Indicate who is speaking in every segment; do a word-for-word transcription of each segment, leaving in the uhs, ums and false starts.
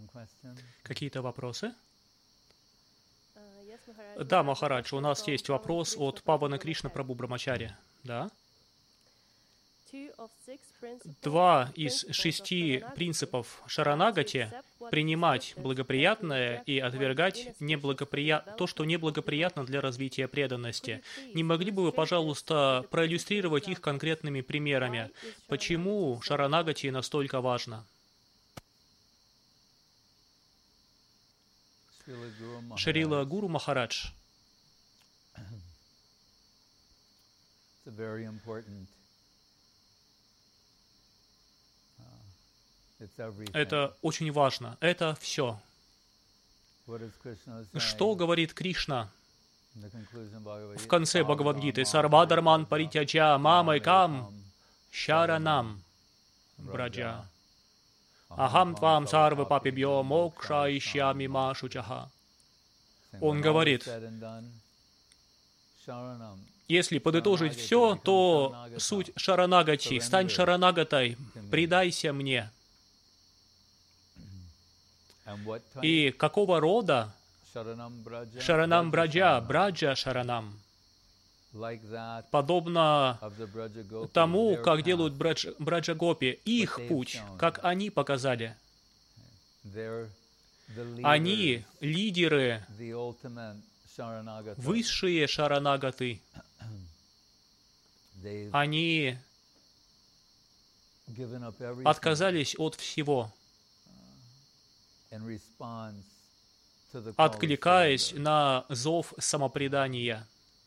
Speaker 1: Какие-то вопросы? Да, Махарадж, у нас есть вопрос от Павана Кришна Прабху Брамачари. Да? Два из шести принципов Шаранагати — принимать благоприятное и отвергать неблагоприят... то, что неблагоприятно для развития преданности. Не могли бы вы, пожалуйста, проиллюстрировать их конкретными примерами? Почему Шаранагати настолько важно? Шрила Гуру Махарадж. Это очень важно. Это все. Что говорит Кришна в конце Бхагавад-гиты? Сарвадарман паритяджа мамайкам шаранам браджа. Ахам твам сарва папибьо мокша ищами машучаха. Он говорит, если подытожить все, то суть Шаранагати. Стань Шаранагатой, предайся мне. И какого рода? Шаранам браджа, браджа шаранам. Подобно тому, как делают брадж, браджа-гопи, их путь, как они показали. Они лидеры, высшие шаранагаты. Они отказались от всего, откликаясь на зов самопредания.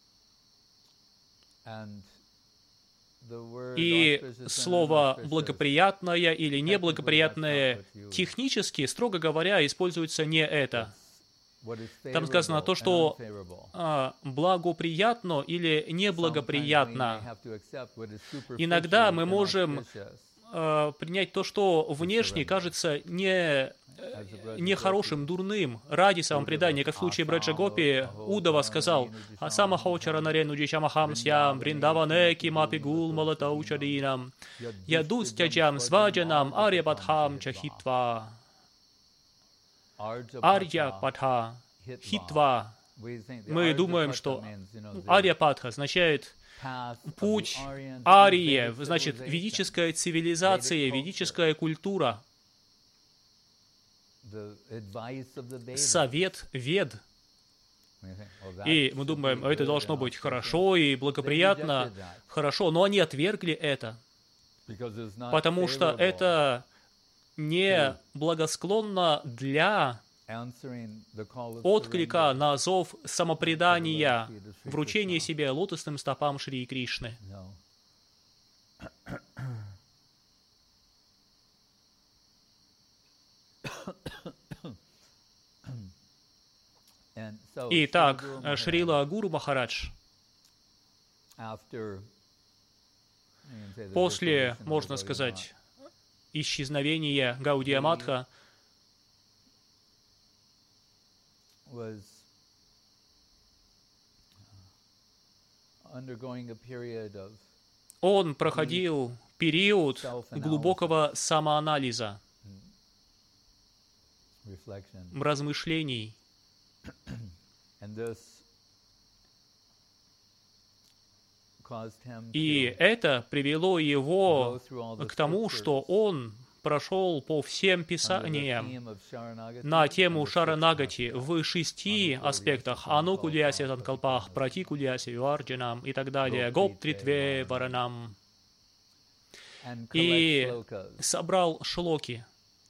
Speaker 1: И слово «благоприятное» или «неблагоприятное» технически, строго говоря, используется не это. Там сказано то, что а, благоприятно или неблагоприятно. Иногда мы можем а, принять то, что внешне кажется не, нехорошим, дурным, ради самопредания, как в случае Браджа-гопи. Удава сказал: «Асамахочара нарену джичамахам сям, бриндаванеки мапигул малатаучаринам, ядустяджам сваджанам арьябадхам чахитва». Арья-падха, хитва. Мы думаем, что Арья-падха означает путь Арии, значит ведическая цивилизация, ведическая культура. Совет Вед. И мы думаем, это должно быть хорошо и благоприятно. Хорошо, но они отвергли это, потому что это не благосклонно для отклика на зов самопредания, вручения себе лотосным стопам Шри Кришны. Итак, Шрила Гуру Махарадж после, можно сказать, исчезновения Гаудия Матха он проходил период глубокого самоанализа, размышлений. И это привело его к тому, что он прошел по всем писаниям на тему Шаранагати в шести аспектах: Анукульяси Санкалпах, Пратикульяси Юарджанам и так далее, Гоптритве Варанам. И собрал шлоки.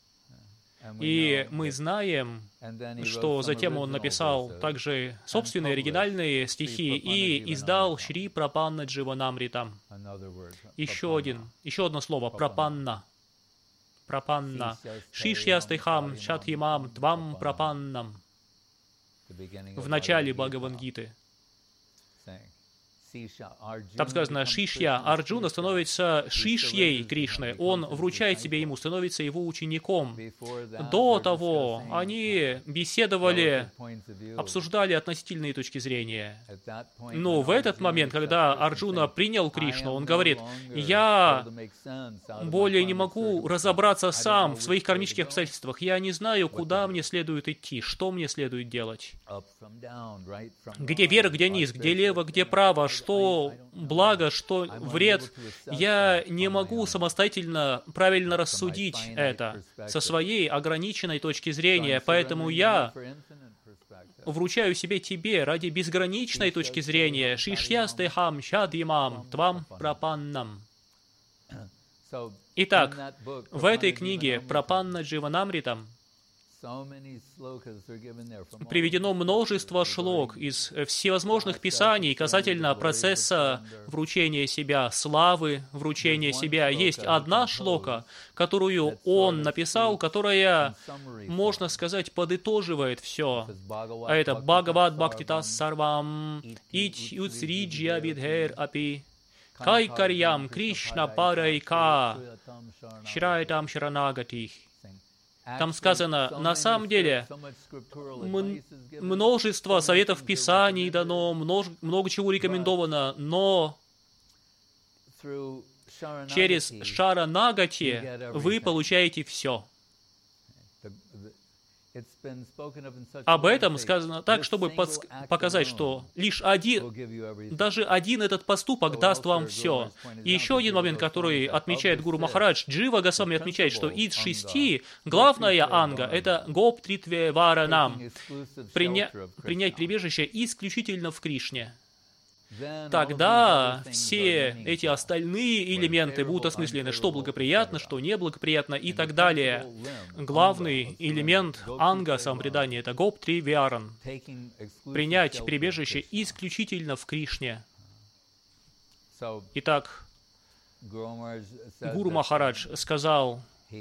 Speaker 1: И мы знаем, что затем он написал также собственные оригинальные стихи и издал Шри Прапанна Дживанамритам. Еще один, еще одно слово — Прапанна. Прапанна. Шишьястыхам Шатхимам Твам Прапаннам. В начале Бхагавад-гиты. Там сказано, Шишья Арджуна становится Шишьей Кришны. Он вручает себе ему, становится его учеником. До того они беседовали, обсуждали относительные точки зрения. Но в этот момент, когда Арджуна принял Кришну, он говорит, «Я более не могу разобраться сам в своих кармических обстоятельствах. Я не знаю, куда мне следует идти, что мне следует делать. Где вверх, где низ, где лево, где право, что благо, что вред. Я не могу самостоятельно правильно рассудить это со своей ограниченной точки зрения, поэтому я вручаю себе тебе ради безграничной точки зрения. Шишьястехам шадимам твам прапаннам». Итак, в этой книге «Прапанна Дживанамритам» приведено множество шлок из всевозможных писаний касательно процесса вручения себя, славы вручения себя. Есть одна шлока, которую он написал, которая, можно сказать, подытоживает все. А это «Бхагавад Бхактитас Сарвам Ить Юцриджья Видхер Апи Кай Карьям Кришна Парайка Шрайтам Шаранагатих». Там сказано, на самом деле, множество советов Писаний дано, много чего рекомендовано, но через Шаранагати вы получаете все. Об этом сказано так, чтобы подск... показать, что лишь один, даже один этот поступок даст вам все. И еще один момент, который отмечает Гуру Махарадж, Джива Госвами отмечает, что из шести главная анга — это Гоп-тритве Варанам, приня... принять прибежище исключительно в Кришне. Тогда все эти остальные элементы будут осмыслены, что благоприятно, что неблагоприятно и так далее. Главный элемент анга самопредания — это гоп-три-виаран. Принять прибежище исключительно в Кришне. Итак, Гуру Махарадж сказал,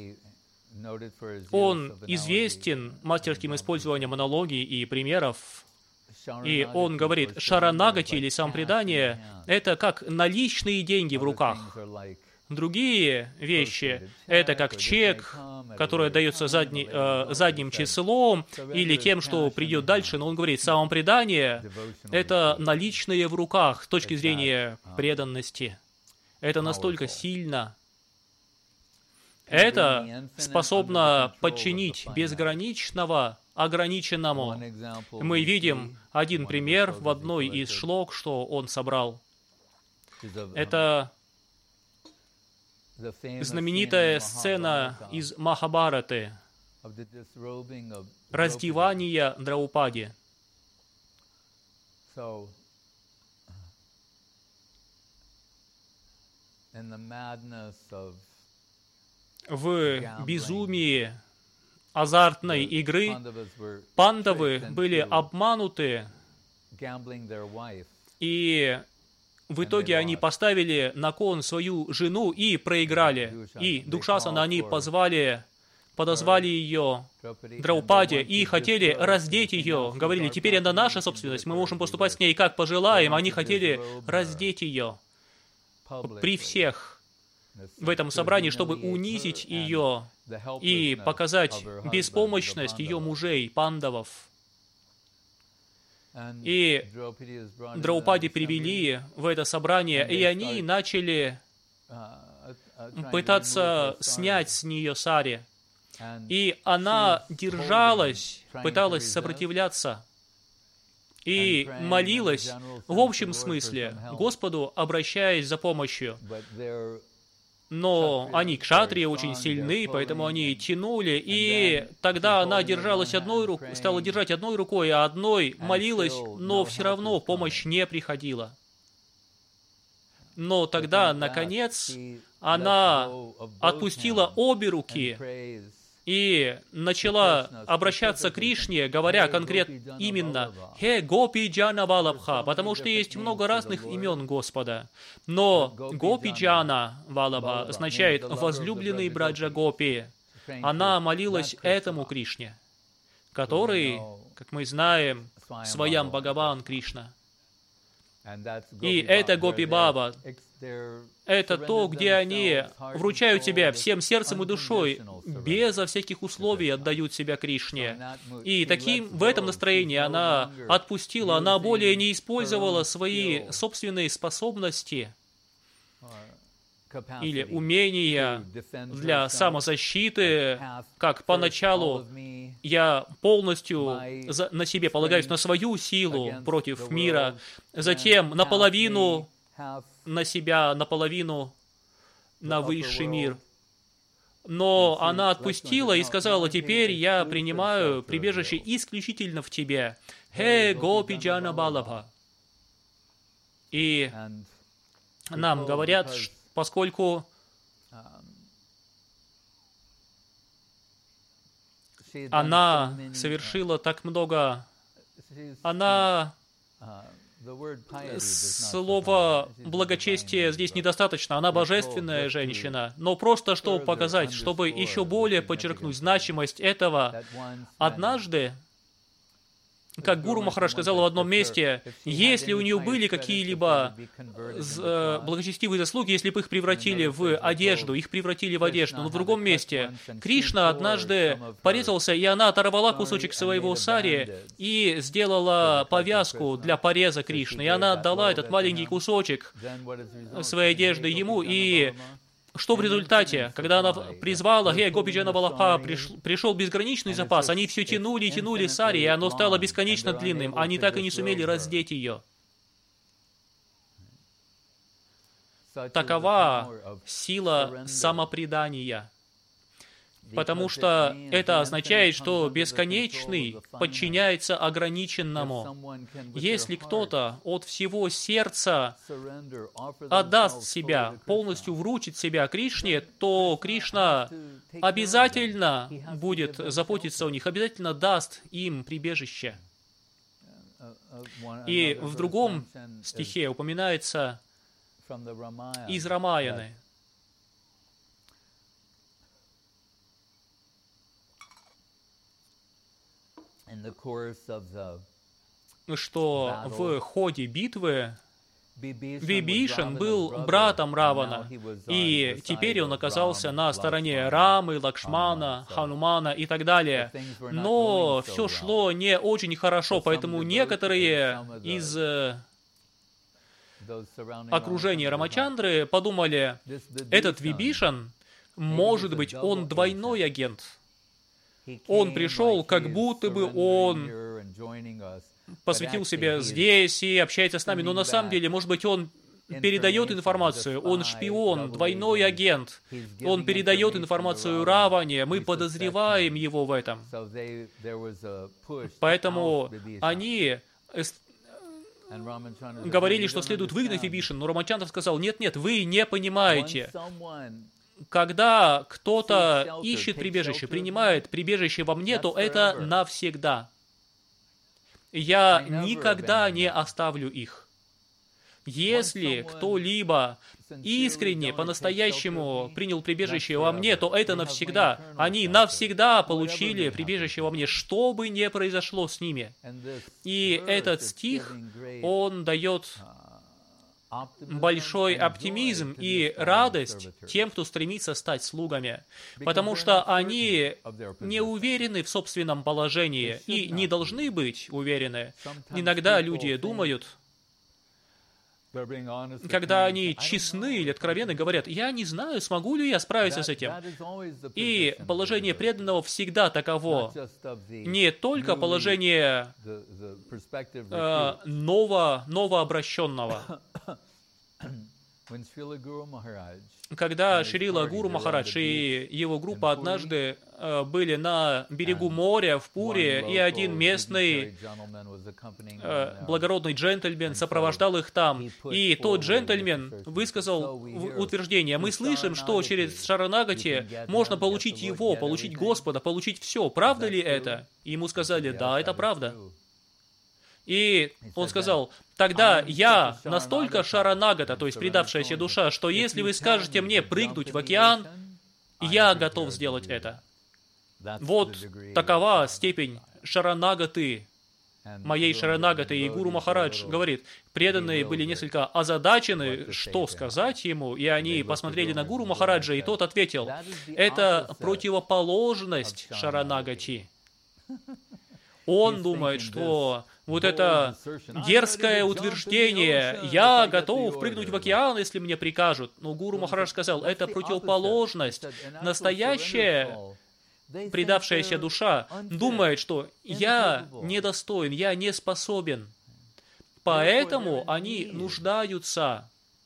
Speaker 1: он известен мастерским использованием аналогий и примеров. И он говорит, шаранагати или самопредание — это как наличные деньги в руках. Другие вещи — это как чек, который дается задни, э, задним числом или тем, что придет дальше. Но он говорит, самопредание — это наличные в руках с точки зрения преданности. Это настолько сильно. Это способно подчинить безграничного ограниченному. Мы видим один пример в одной из шлок, что он собрал. Это знаменитая сцена из Махабхараты, раздевание Драупади. В безумии азартной игры пандавы были обмануты, и в итоге они поставили на кон свою жену и проиграли. И Дукшасана они позвали, подозвали ее Драупаде и хотели раздеть ее. Говорили, теперь она наша собственность, мы можем поступать с ней как пожелаем. Они хотели раздеть ее при всех в этом собрании, чтобы унизить ее и показать беспомощность ее мужей, пандавов. И Драупади привели в это собрание, и они начали пытаться снять с нее сари. И она держалась, пыталась сопротивляться и молилась в общем смысле Господу, обращаясь за помощью. Но они, кшатрии, очень сильны, поэтому они тянули, и тогда она держалась одной рукой, стала держать одной рукой, а одной молилась, но все равно помощь не приходила. Но тогда, наконец, она отпустила обе руки и начала обращаться к Кришне, говоря конкретно именно «Хе Гопи Джана Валабха», потому что есть много разных имен Господа. Но Гопи Джана Валабха означает «возлюбленный Браджа Гопи». Она молилась этому Кришне, который, как мы знаем, Своям Бхагаван Кришна. И это Гопи Баба. Это то, где они вручают себя всем сердцем и душой, безо всяких условий отдают себя Кришне. И таким, в этом настроении она отпустила, она более не использовала свои собственные способности или умения для самозащиты, как поначалу я полностью на себе полагаюсь на свою силу против мира, затем наполовину на себя, наполовину на высший мир. Но она отпустила и сказала: теперь я принимаю прибежище исключительно в тебе. Хе Гопи Джана Балабха. И нам говорят, поскольку она совершила так много, она... Слово «благочестие» здесь недостаточно, она божественная женщина, но просто чтобы показать, чтобы еще более подчеркнуть значимость этого, однажды, как Гуру Махарадж сказал в одном месте, если у нее были какие-либо благочестивые заслуги, если бы их превратили в одежду, их превратили в одежду. Но в другом месте Кришна однажды порезался, и она оторвала кусочек своего сари и сделала повязку для пореза Кришны. И она отдала этот маленький кусочек своей одежды ему, и... Что в результате, когда она призвала «Хе Гопи Джана Балабха», пришел безграничный запас, они все тянули и тянули сари, и оно стало бесконечно длинным, они так и не сумели раздеть ее. Такова сила самопредания. Потому что это означает, что бесконечный подчиняется ограниченному. Если кто-то от всего сердца отдаст себя, полностью вручит себя Кришне, то Кришна обязательно будет заботиться о них, обязательно даст им прибежище. И в другом стихе упоминается из Рамаяны, что в ходе битвы Вибишан был братом Равана, и теперь он оказался на стороне Рамы, Лакшмана, Ханумана и так далее. Но все шло не очень хорошо, поэтому некоторые из окружения Рамачандры подумали, этот Вибишан, может быть, он двойной агент. Он пришел, как будто бы он посвятил себя здесь и общается с нами, но на самом деле, может быть, он передает информацию, он шпион, двойной агент, он передает информацию Раване, мы подозреваем его в этом. Поэтому они говорили, что следует выгнать Вибишан, но Рамачандра сказал: нет-нет, вы не понимаете. Когда кто-то ищет прибежище, принимает прибежище во мне, то это навсегда. Я никогда не оставлю их. Если кто-либо искренне, по-настоящему принял прибежище во мне, то это навсегда. Они навсегда получили прибежище во мне, что бы ни произошло с ними. И этот стих, он дает большой оптимизм и радость тем, кто стремится стать слугами, потому что они не уверены в собственном положении и не должны быть уверены. Иногда люди думают, когда они честны или откровенны, говорят: я не знаю, смогу ли я справиться с этим. И положение преданного всегда таково. Не только положение э, ново, новообращенного. Когда Шрила Гуру Махарадж и его группа однажды э, были на берегу моря в Пуре, и один местный э, благородный джентльмен сопровождал их там. И тот джентльмен высказал утверждение: мы слышим, что через Шаранагати можно получить его, получить Господа, получить все. Правда ли это? И ему сказали: да, это правда. И он сказал: тогда я настолько шаранагата, то есть предавшаяся душа, что если вы скажете мне прыгнуть в океан, я готов сделать это. Вот такова степень шаранагаты моей Шаранагаты, и Гуру Махарадж говорит, преданные были несколько озадачены, что сказать ему, и они посмотрели на Гуру Махараджа, и тот ответил, это противоположность Шаранагати. Он думает, что вот это дерзкое утверждение, я готов прыгнуть в океан, если мне прикажут. Но Гуру Махарадж сказал, это противоположность. Настоящая предавшаяся душа думает, что я недостоин, я не способен. Поэтому они нуждаются.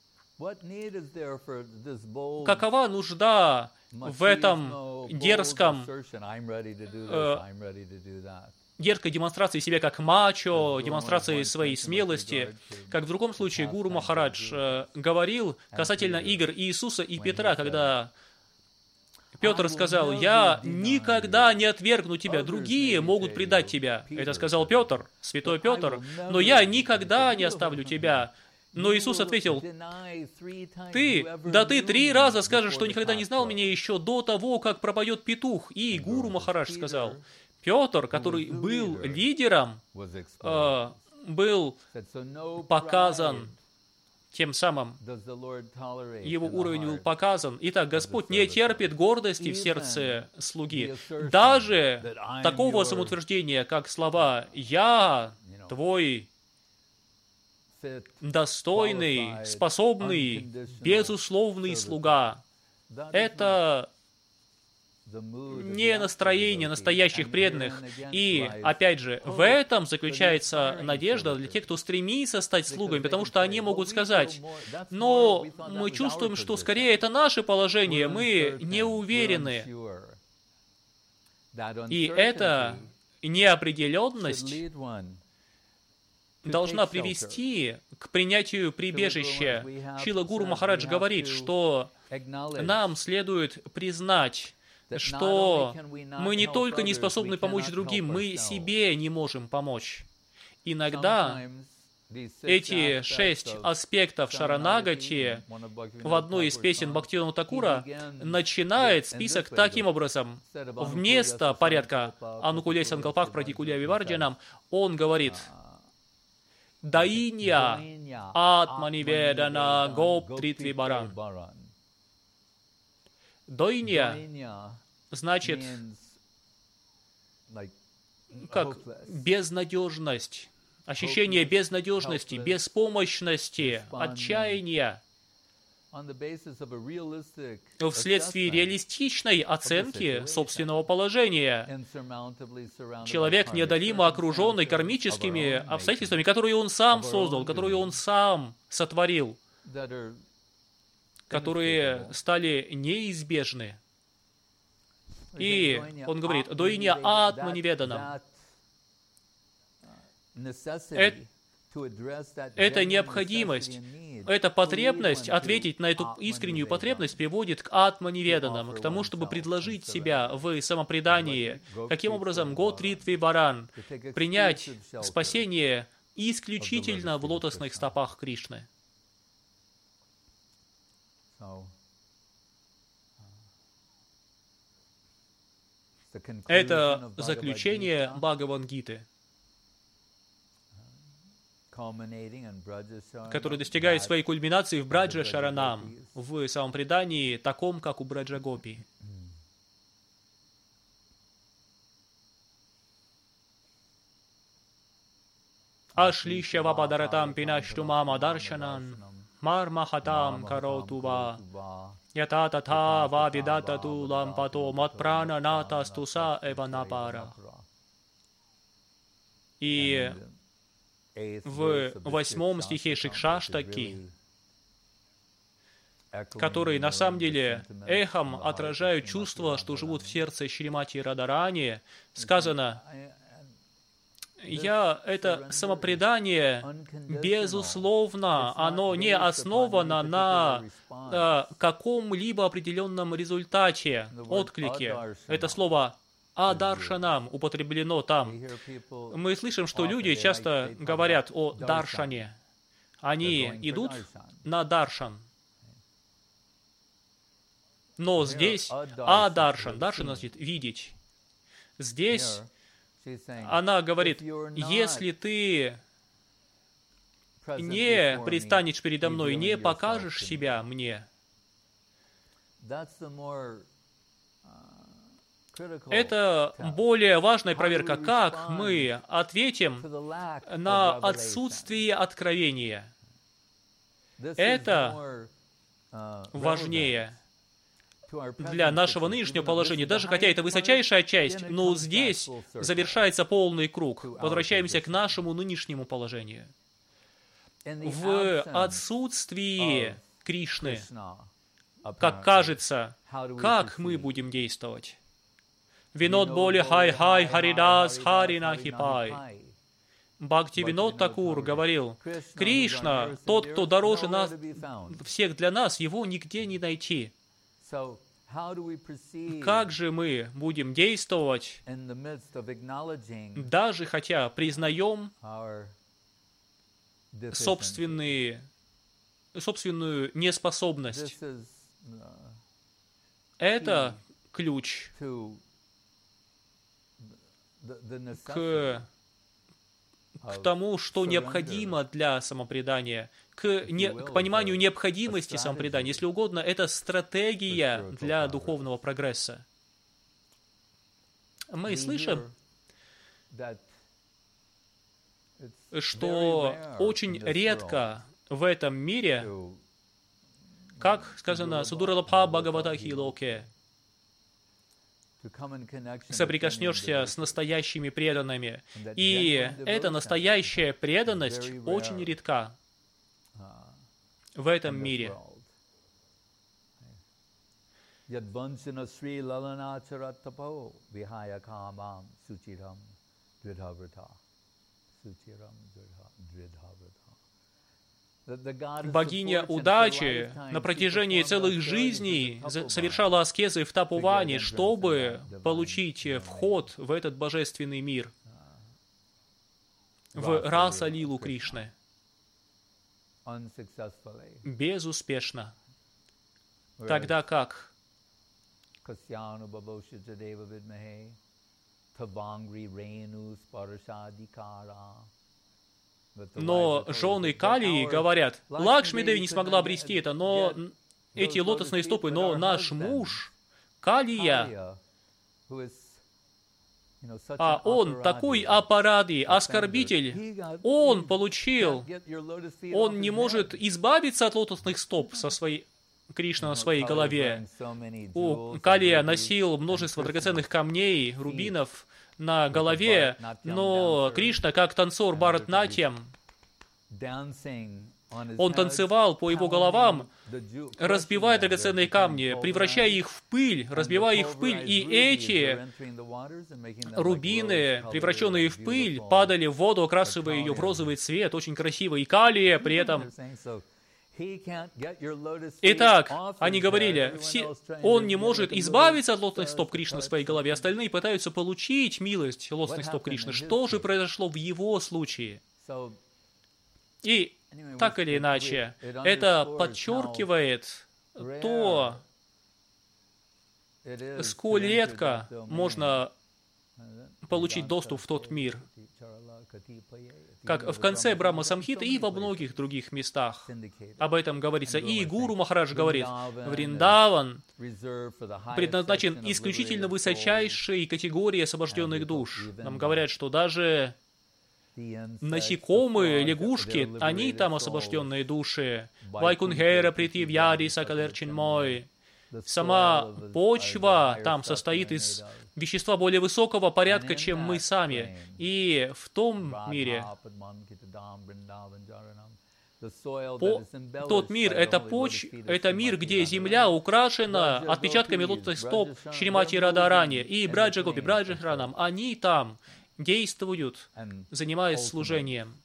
Speaker 1: Какова нужда в этом дерзком, э, дерзкой демонстрации себя как мачо, демонстрации своей смелости? Как в другом случае Гуру Махарадж э, говорил касательно игр Иисуса и Петра, когда Петр сказал, я никогда не отвергну тебя, другие могут предать тебя. Это сказал Петр, святой Петр, но я никогда не оставлю тебя. Но Иисус ответил, ты, да ты три раза скажешь, что никогда не знал меня еще до того, как пропоет петух. И Гуру Махарадж сказал, Петр, который был лидером, э, был показан. Тем самым его уровень был показан. Итак, Господь не терпит гордости в сердце слуги. Даже такого самоутверждения, как слова «Я твой достойный, способный, безусловный слуга», это не настроение настоящих преданных. И, опять же, в этом заключается надежда для тех, кто стремится стать слугами, потому что они могут сказать, но мы чувствуем, что скорее это наше положение, мы не уверены. И эта неопределенность должна привести к принятию прибежища. Шрила Гуру Махарадж говорит, что нам следует признать, что мы не только не способны помочь другим, мы себе не можем помочь. Иногда эти шесть аспектов Шаранагати в одной из песен Бхактивинода Такура начинает список таким образом. Вместо порядка Анукулей Санкалпах Пратикулия Виварджанам он говорит «Дайнья Атманиведана Гоп-тритвибаран». Дойня значит как безнадежность, ощущение безнадежности, беспомощности, отчаяния. Вследствие реалистичной оценки собственного положения человек неодолимо окруженный кармическими обстоятельствами, которые он сам создал, которые он сам сотворил, которые стали неизбежны. И он говорит, «Дойня атманиведанам». Эта необходимость, эта потребность ответить на эту искреннюю потребность приводит к атманиведанам, к тому, чтобы предложить себя в самопредании. Каким образом? Готритвибаран, принять спасение исключительно в лотосных стопах Кришны. Это заключение Бхагавад-гиты, который достигает своей кульминации в Браджа Шаранам, в самопредании таком, как у Браджа Гопи. Ашлища вападаратам пинаштумама даршанан мармахатам каротува ята тата ва видатату лампато матпрана натастуса эванапара. И в восьмом стихе Шикшаштаки, которые на самом деле эхом отражают чувства, что живут в сердце Шримати Радharani, сказано, я, это самопредание, безусловно, оно не основано на э, каком-либо определенном результате, отклике. Это слово «адаршанам» употреблено там. Мы слышим, что люди часто говорят о даршане. Они идут на даршан. Но здесь адаршан, даршан значит видеть. Здесь Она говорит, если ты не предстанешь передо мной, не покажешь себя мне, это более важная проверка, как мы ответим на отсутствие откровения. Это важнее для нашего нынешнего положения, даже хотя это высочайшая часть, но здесь завершается полный круг. Возвращаемся к нашему нынешнему положению. В отсутствии Кришны, как кажется, как мы будем действовать? Винод боли хай-хай, харидас, харинахипай. Бхактивинод Такур говорил, Кришна, тот, кто дороже нас, всех для нас, его нигде не найти. Как же мы будем действовать, даже хотя признаем собственные, собственную неспособность? Это ключ к, к тому, что необходимо для самопредания, к, не, к пониманию необходимости самопредания. Если угодно, это стратегия для духовного прогресса. Мы слышим, что очень редко в этом мире, как сказано, Судуралабха Бхагаватахи Локе, соприкоснешься с настоящими преданными. И эта настоящая преданность очень редка в этом мире. Богиня удачи на протяжении целых жизней совершала аскезы в Тапуване, чтобы получить вход в этот божественный мир, в Раса-лилу Кришны. Безуспешно. Тогда как но жены Калии говорят, Лакшми Деви не смогла обрести это, но эти лотосные стопы, но наш муж, Калия, а он такой аппаради, оскорбитель, он получил, он не может избавиться от лотосных стоп со своей, Кришна на своей голове. У Калия носил множество драгоценных камней, рубинов на голове, но Кришна, как танцор Бхаратнатьям, он танцевал по его головам, разбивая драгоценные камни, превращая их в пыль, разбивая их в пыль, и эти рубины, превращенные в пыль, падали в воду, окрашивая ее в розовый цвет, очень красиво, и Калия при этом... Итак, они говорили, все, он не может избавиться от лотосных стоп Кришны в своей голове, остальные пытаются получить милость лотосных стоп Кришны. Что же произошло в его случае? И так или иначе, это подчеркивает то, сколь редко можно получить доступ в тот мир, как в конце Брахма Самхиты и во многих других местах. Об этом говорится. И Гуру Махарадж говорит, Вриндаван предназначен исключительно высочайшей категории освобожденных душ. Нам говорят, что даже насекомые, лягушки, они там освобожденные души. Вайкунхера притивьяди сакалерчинмой. Сама почва там состоит из вещества более высокого порядка, чем мы сами. И в том мире, по, тот мир, это, поч, это мир, где земля украшена отпечатками лотосных стоп Шримати Радарани и Браджа Гопи, Браджа Хранам. Они там действуют, занимаясь служением.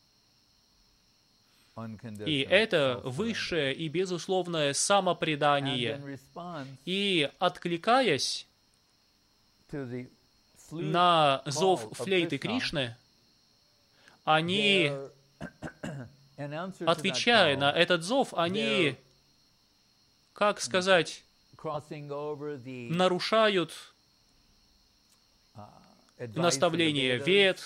Speaker 1: И это высшее и безусловное самопредание. И откликаясь на зов флейты Кришны, они, отвечая на этот зов, они, как сказать, нарушают наставление Вед,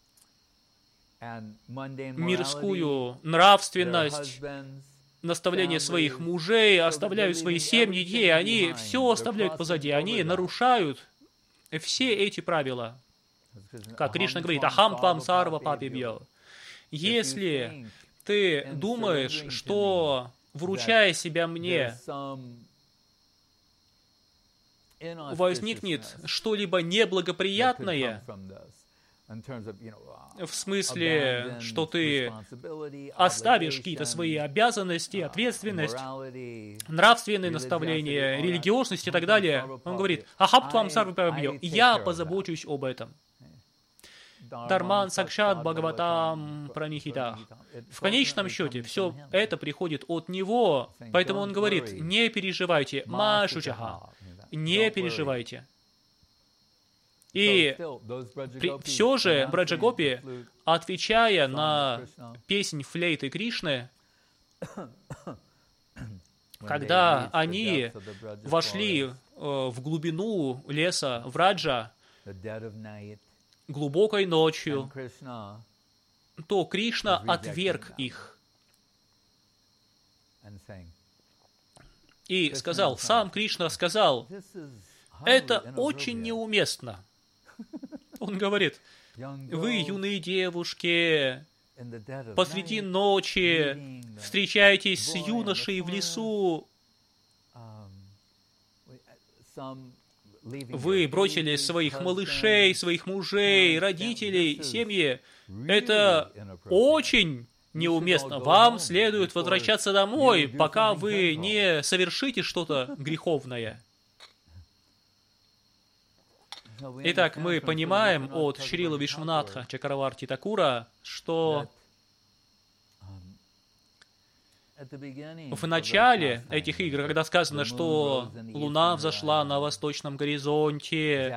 Speaker 1: мирскую нравственность, наставление своих мужей, оставляют свои семьи, детей, они все оставляют позади, они нарушают все эти правила. Как Кришна говорит, «Ахам твам сарва папибьё». Если ты думаешь, что, вручая себя мне, возникнет что-либо неблагоприятное, в смысле, что ты оставишь какие-то свои обязанности, ответственность, нравственные наставления, религиозность и так далее, он говорит, «Ахаб твам сарва папибьё», я позабочусь об этом. Дарман сакшат бхагаватам пранихитах. В конечном счете, все это приходит от него, поэтому он говорит, не переживайте, машучаха, не переживайте. И при, все же Браджа Гопи, отвечая на песнь флейты Кришны, когда они вошли э, в глубину леса Враджа, глубокой ночью, то Кришна отверг их. И сказал, сам Кришна сказал, это очень неуместно. Он говорит, вы, юные девушки, посреди ночи встречаетесь с юношей в лесу, вы бросили своих малышей, своих мужей, родителей, семьи. Это очень неуместно. Вам следует возвращаться домой, пока вы не совершите что-то греховное. Итак, мы понимаем от Шрила Вишванатха Чакраварти Такура, что в начале этих игр, когда сказано, что Луна взошла на восточном горизонте,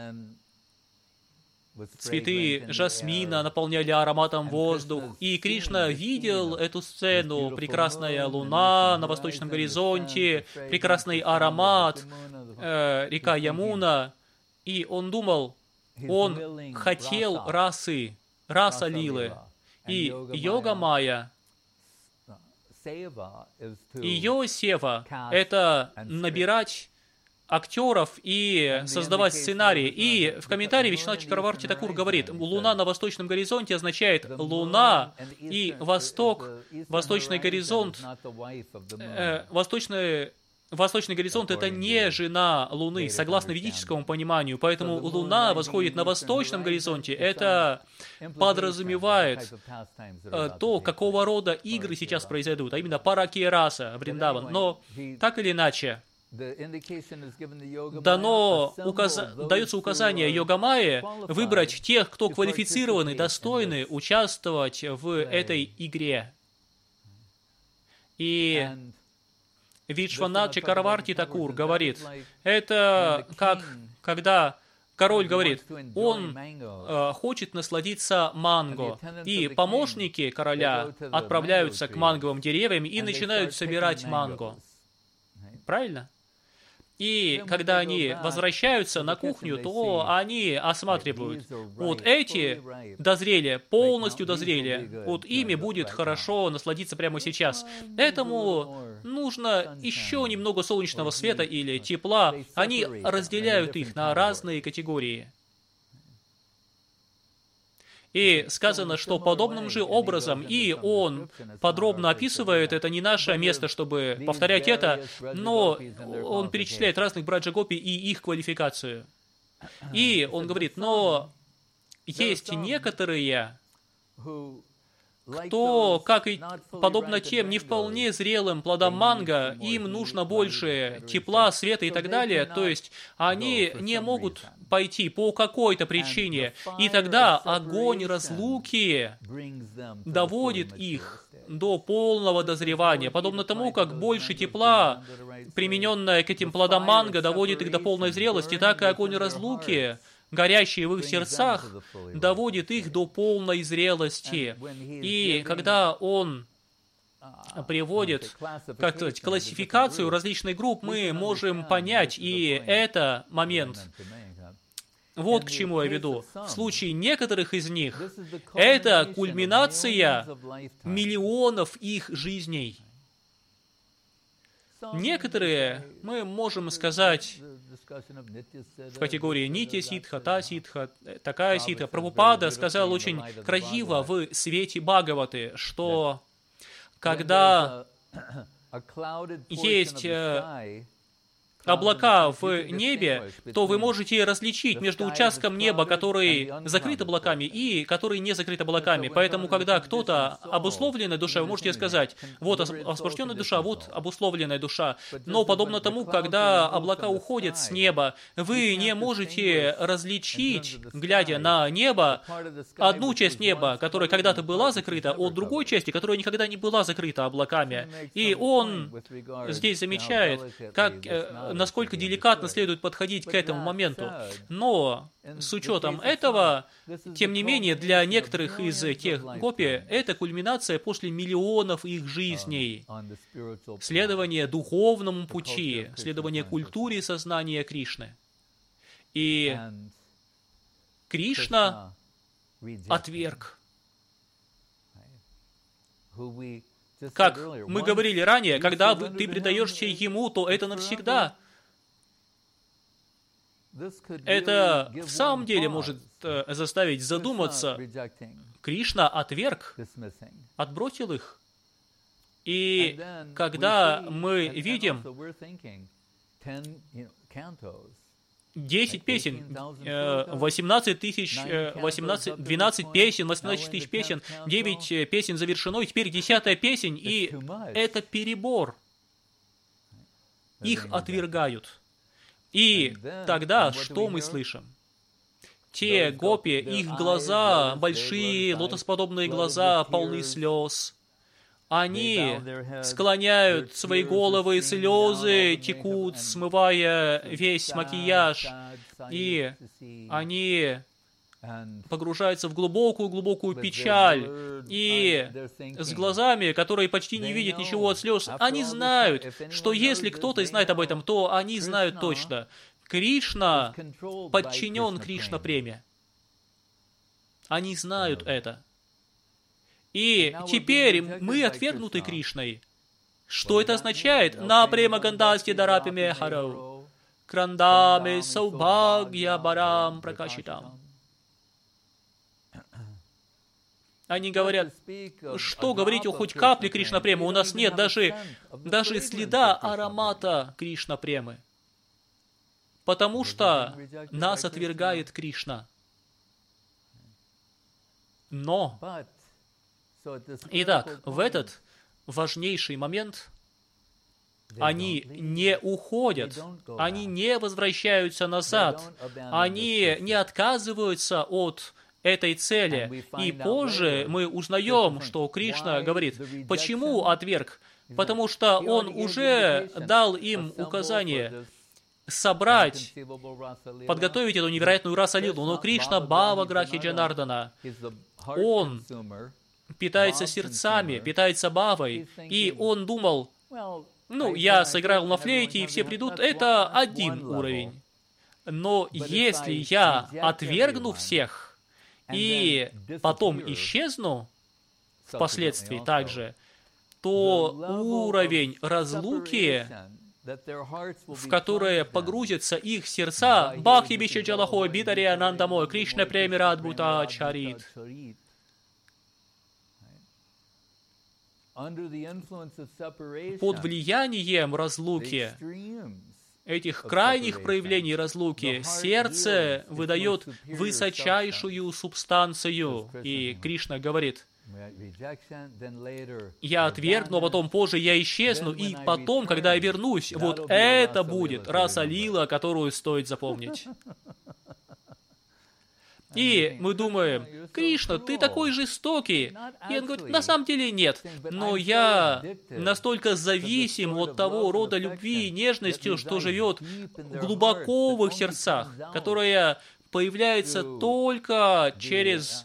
Speaker 1: цветы жасмина наполняли ароматом воздух, и Кришна видел эту сцену, прекрасная Луна на восточном горизонте, прекрасный аромат, э, река Ямуна, и он думал, он хотел расы, раса Лилы, и йога Майя, ее сева — это набирать актеров и создавать сценарии. И в комментарии Вишванат Чакраварти Такур говорит, луна на восточном горизонте означает луна и восток, восточный горизонт, э, восточный, восточный горизонт — это не жена Луны, согласно ведическому пониманию. Поэтому луна восходит на восточном горизонте. Это подразумевает э, то, какого рода игры сейчас произойдут, а именно паракия раса, Вриндаван. Но так или иначе, дано, указ... дается указание Йогамайе выбрать тех, кто квалифицированы, достойны участвовать в этой игре. И Вишванат Чакраварти Такур говорит, это как когда король говорит, он э, хочет насладиться манго, и помощники короля отправляются к манговым деревьям и начинают собирать манго. Правильно? И когда они возвращаются на кухню, то они осматривают. Вот эти дозрели, полностью дозрели. Вот ими будет хорошо насладиться прямо сейчас. Этому нужно еще немного солнечного света или тепла. Они разделяют их на разные категории. И сказано, что подобным же образом, и он подробно описывает, это не наше место, чтобы повторять это, но он перечисляет разных Браджа Гопи и их квалификацию. И он говорит, но есть некоторые, кто, как и подобно тем не вполне зрелым плодам манго, им нужно больше тепла, света и так далее, то есть они не могут пойти по какой-то причине, и тогда огонь разлуки доводит их до полного дозревания, подобно тому, как больше тепла, примененное к этим плодам манго, доводит их до полной зрелости, так и огонь разлуки, горящий в их сердцах, доводит их до полной зрелости. И когда он приводит, как сказать, классификацию различных групп, мы можем понять и это момент. Вот к чему я веду. В случае некоторых из них это кульминация миллионов их жизней. Некоторые мы можем сказать в категории нитья ситха, та ситха, такая ситха. Прабхупада сказал очень красиво в свете Бхагаваты, что когда есть облака в небе, то вы можете различить между участком неба, который закрыт облаками, и который не закрыт облаками. Поэтому, когда кто-то обусловленная душа, вы можете сказать, вот освобожденная душа, вот обусловленная душа. Но подобно тому, когда облака уходят с неба, вы не можете различить, глядя на небо, одну часть неба, которая когда-то была закрыта, от другой части, которая никогда не была закрыта облаками. И он здесь замечает, как насколько деликатно следует подходить к этому моменту. Но с учетом этого, тем не менее, для некоторых из тех гопи, это кульминация после миллионов их жизней. Следование духовному пути, следование культуре сознания Кришны. И Кришна отверг. Как мы говорили ранее, когда ты предаешься Ему, то это навсегда. Это в самом деле может э, заставить задуматься. Кришна отверг, отбросил их. И когда мы видим десять песен, восемнадцать тысяч, восемнадцать, двенадцать песен, восемнадцать тысяч песен, девять песен завершено, и теперь десятая песень, и это перебор. Их отвергают. И тогда что мы слышим? Те гопи, их глаза, большие, лотосподобные глаза, полны слез. Они склоняют свои головы, слезы текут, смывая весь макияж, и они погружаются в глубокую-глубокую печаль, и с глазами, которые почти не видят ничего от слез, они знают, что если кто-то знает об этом, то они знают точно. Кришна подчинен Кришна-преме. Они знают это. И теперь мы отвергнуты Кришной. Что это означает? На према гандасти дарапиме харау, крандаме саубхагья барам пракашитам. Они говорят, что говорить о хоть капле Кришна-премы? У нас нет даже, даже следа аромата Кришна-премы. Потому что нас отвергает Кришна. Но, итак, в этот важнейший момент они не уходят, они не возвращаются назад, они не отказываются от этой цели. И позже мы узнаем, что Кришна говорит, почему отверг? Потому что он уже дал им указание собрать, подготовить эту невероятную расалилу. Но Кришна Бхава Грахи Джанардана, он питается сердцами, питается бхавой, и он думал, ну, я сыграл на флейте, и все придут, это один уровень. Но если я отвергну всех, и потом исчезну впоследствии также, то уровень разлуки, в которое погрузятся их сердца, Бхакти Бишаджалахо Бидария Нандамой Кришна Премира Адбута Чарит. Под влиянием разлуки, этих крайних проявлений разлуки, сердце выдает высочайшую субстанцию. И Кришна говорит, я отвергну, а потом позже я исчезну, и потом, когда я вернусь, вот это будет раса-лила, которую стоит запомнить. И мы думаем, Кришна, ты такой жестокий. И он говорит, на самом деле нет. Но я настолько зависим от того рода любви и нежностью, что живет глубоко в их сердцах, которая появляется только через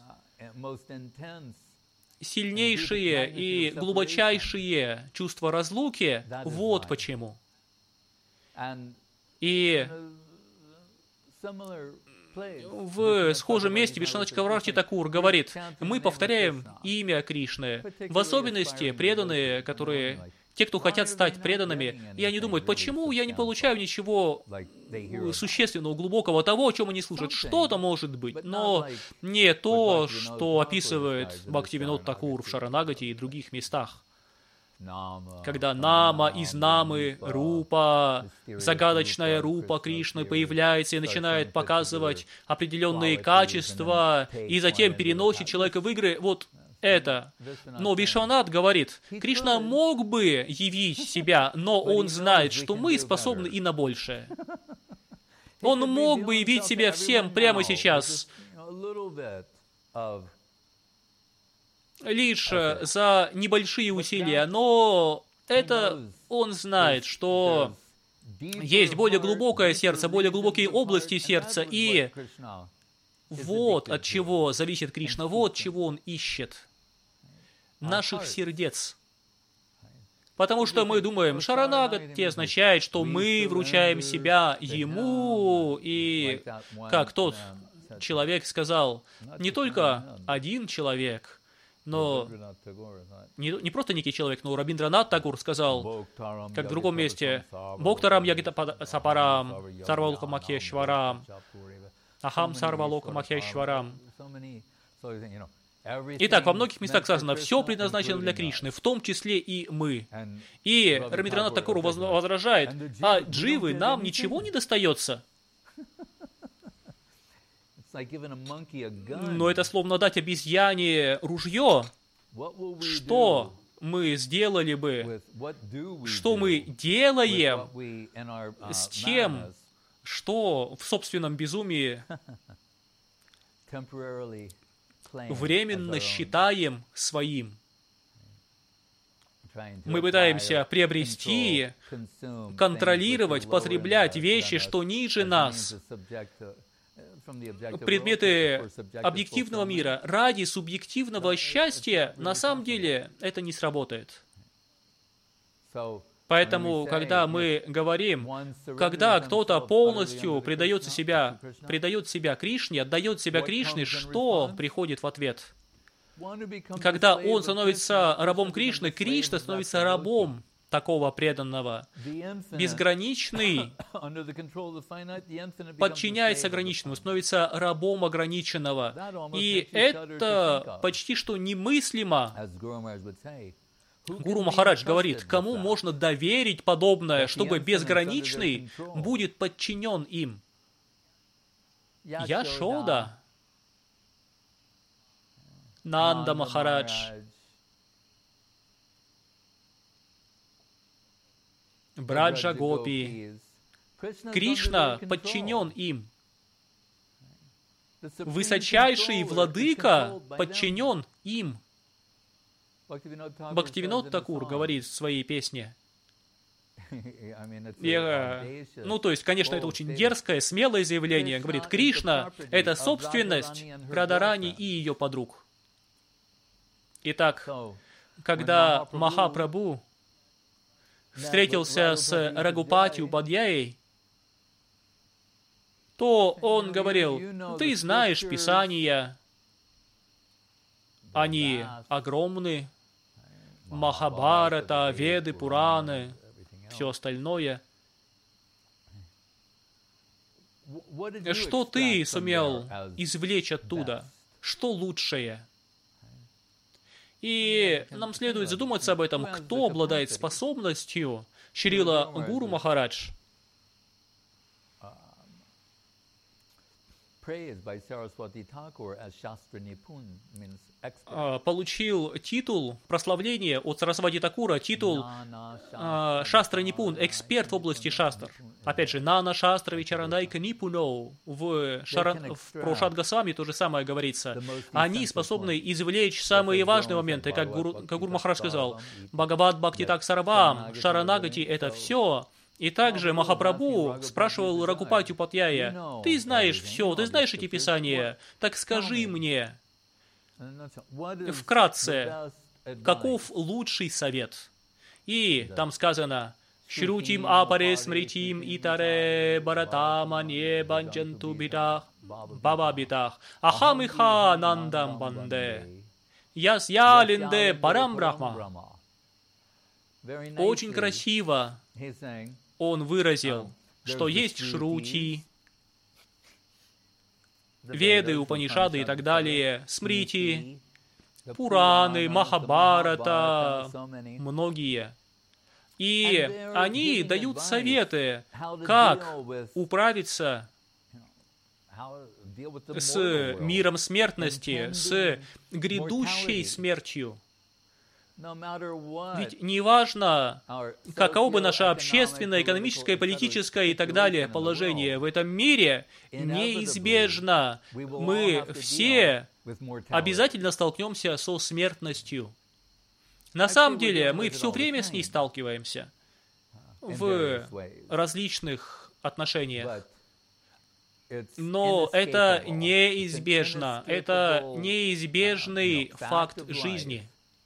Speaker 1: сильнейшие и глубочайшие чувства разлуки. Вот почему. И в схожем месте Вишванат Чакраварти Такур говорит: мы повторяем имя Кришны, в особенности преданные, которые... Те, кто хотят стать преданными, и они думают, почему я не получаю ничего существенного, глубокого, того, о чем они слушают. Что-то может быть, но не то, что описывает Бхактивинод Такур в Шаранагати и других местах. Когда нама из намы, рупа, загадочная рупа Кришны появляется и начинает показывать определенные качества, и затем переносит человека в игры, вот это. Но Вишванат говорит, Кришна мог бы явить себя, но он знает, что мы способны и на большее. Он мог бы явить себя всем прямо сейчас, лишь за небольшие усилия, но это он знает, что есть более глубокое сердце, более глубокие области сердца, и вот от чего зависит Кришна, вот чего он ищет. Наших сердец. Потому что мы думаем, Шаранагати означает, что мы вручаем себя Ему, и, как тот человек сказал, не только один человек, но не, не просто некий человек, но Рабиндранат Тагур сказал, как в другом месте, «Боктарам ягита сапарам, сарвалока махешварам, ахам сарвалока махешварам». Итак, во многих местах сказано, все предназначено для Кришны, в том числе и мы. И Рабиндранат Тагур возражает, а дживы нам ничего не достается. Но это словно дать обезьяне ружье. Что мы сделали бы, что мы делаем с тем, что в собственном безумии временно считаем своим. Мы пытаемся приобрести, контролировать, потреблять вещи, что ниже нас, предметы объективного мира ради субъективного счастья, на самом деле это не сработает. Поэтому, когда мы говорим, когда кто-то полностью предает себя, предает себя Кришне, отдает себя Кришне, что приходит в ответ? Когда он становится рабом Кришны, Кришна становится рабом такого преданного. Безграничный подчиняется ограниченному, становится рабом ограниченного. И это почти что немыслимо. Гуру Махарадж говорит, кому можно доверить подобное, чтобы безграничный будет подчинен им? Яшода, Нанда Махарадж, Браджа Гопи. Кришна подчинен им. Высочайший владыка подчинен им. Бхактивинод Такур говорит в своей песне. И, ну, то есть, конечно, это очень дерзкое, смелое заявление. Говорит, Кришна — это собственность Радharani и ее подруг. Итак, когда Махапрабху встретился с Рагупати Упадьяей, то он говорил, ты знаешь Писания, они огромны, Махабхарата, Веды, Пураны, все остальное. Что ты сумел извлечь оттуда? Что лучшее? И нам следует задуматься об этом, кто обладает способностью Шрила Гуру Махарадж получил титул прославления от Сарасвати Такура, титул э, Шастра Нипун, эксперт в области шастр. Опять же, Нана Шастра Вичаранайка Нипуно. В, Шаран... в Прошат Госвами то же самое говорится. Они способны извлечь самые важные моменты, как Гуру, как Гуру Махарадж сказал. Бхагават Бхакти Так Сарабам, Шаранагати — это все. И также Махапрабху спрашивал Рагупати Упадьяя, ты знаешь все, ты знаешь эти писания, так скажи мне, вкратце, каков лучший совет? И там сказано, Шрутим апаре смритим итаре баратама не банджанту битах баба битах ахам иха нандам банде яс ялинде парам брахма. Очень красиво он выразил, что есть Шрути, Веды, Упанишады и так далее, Смрити, Пураны, Махабхарата, многие. И они дают советы, как управиться с миром смертности, с грядущей смертью. Ведь неважно, каково бы наше общественное, экономическое, политическое и так далее положение в этом мире, неизбежно мы все обязательно столкнемся со смертностью. На самом деле, мы все время с ней сталкиваемся в различных отношениях. Но это неизбежно, это неизбежный факт жизни,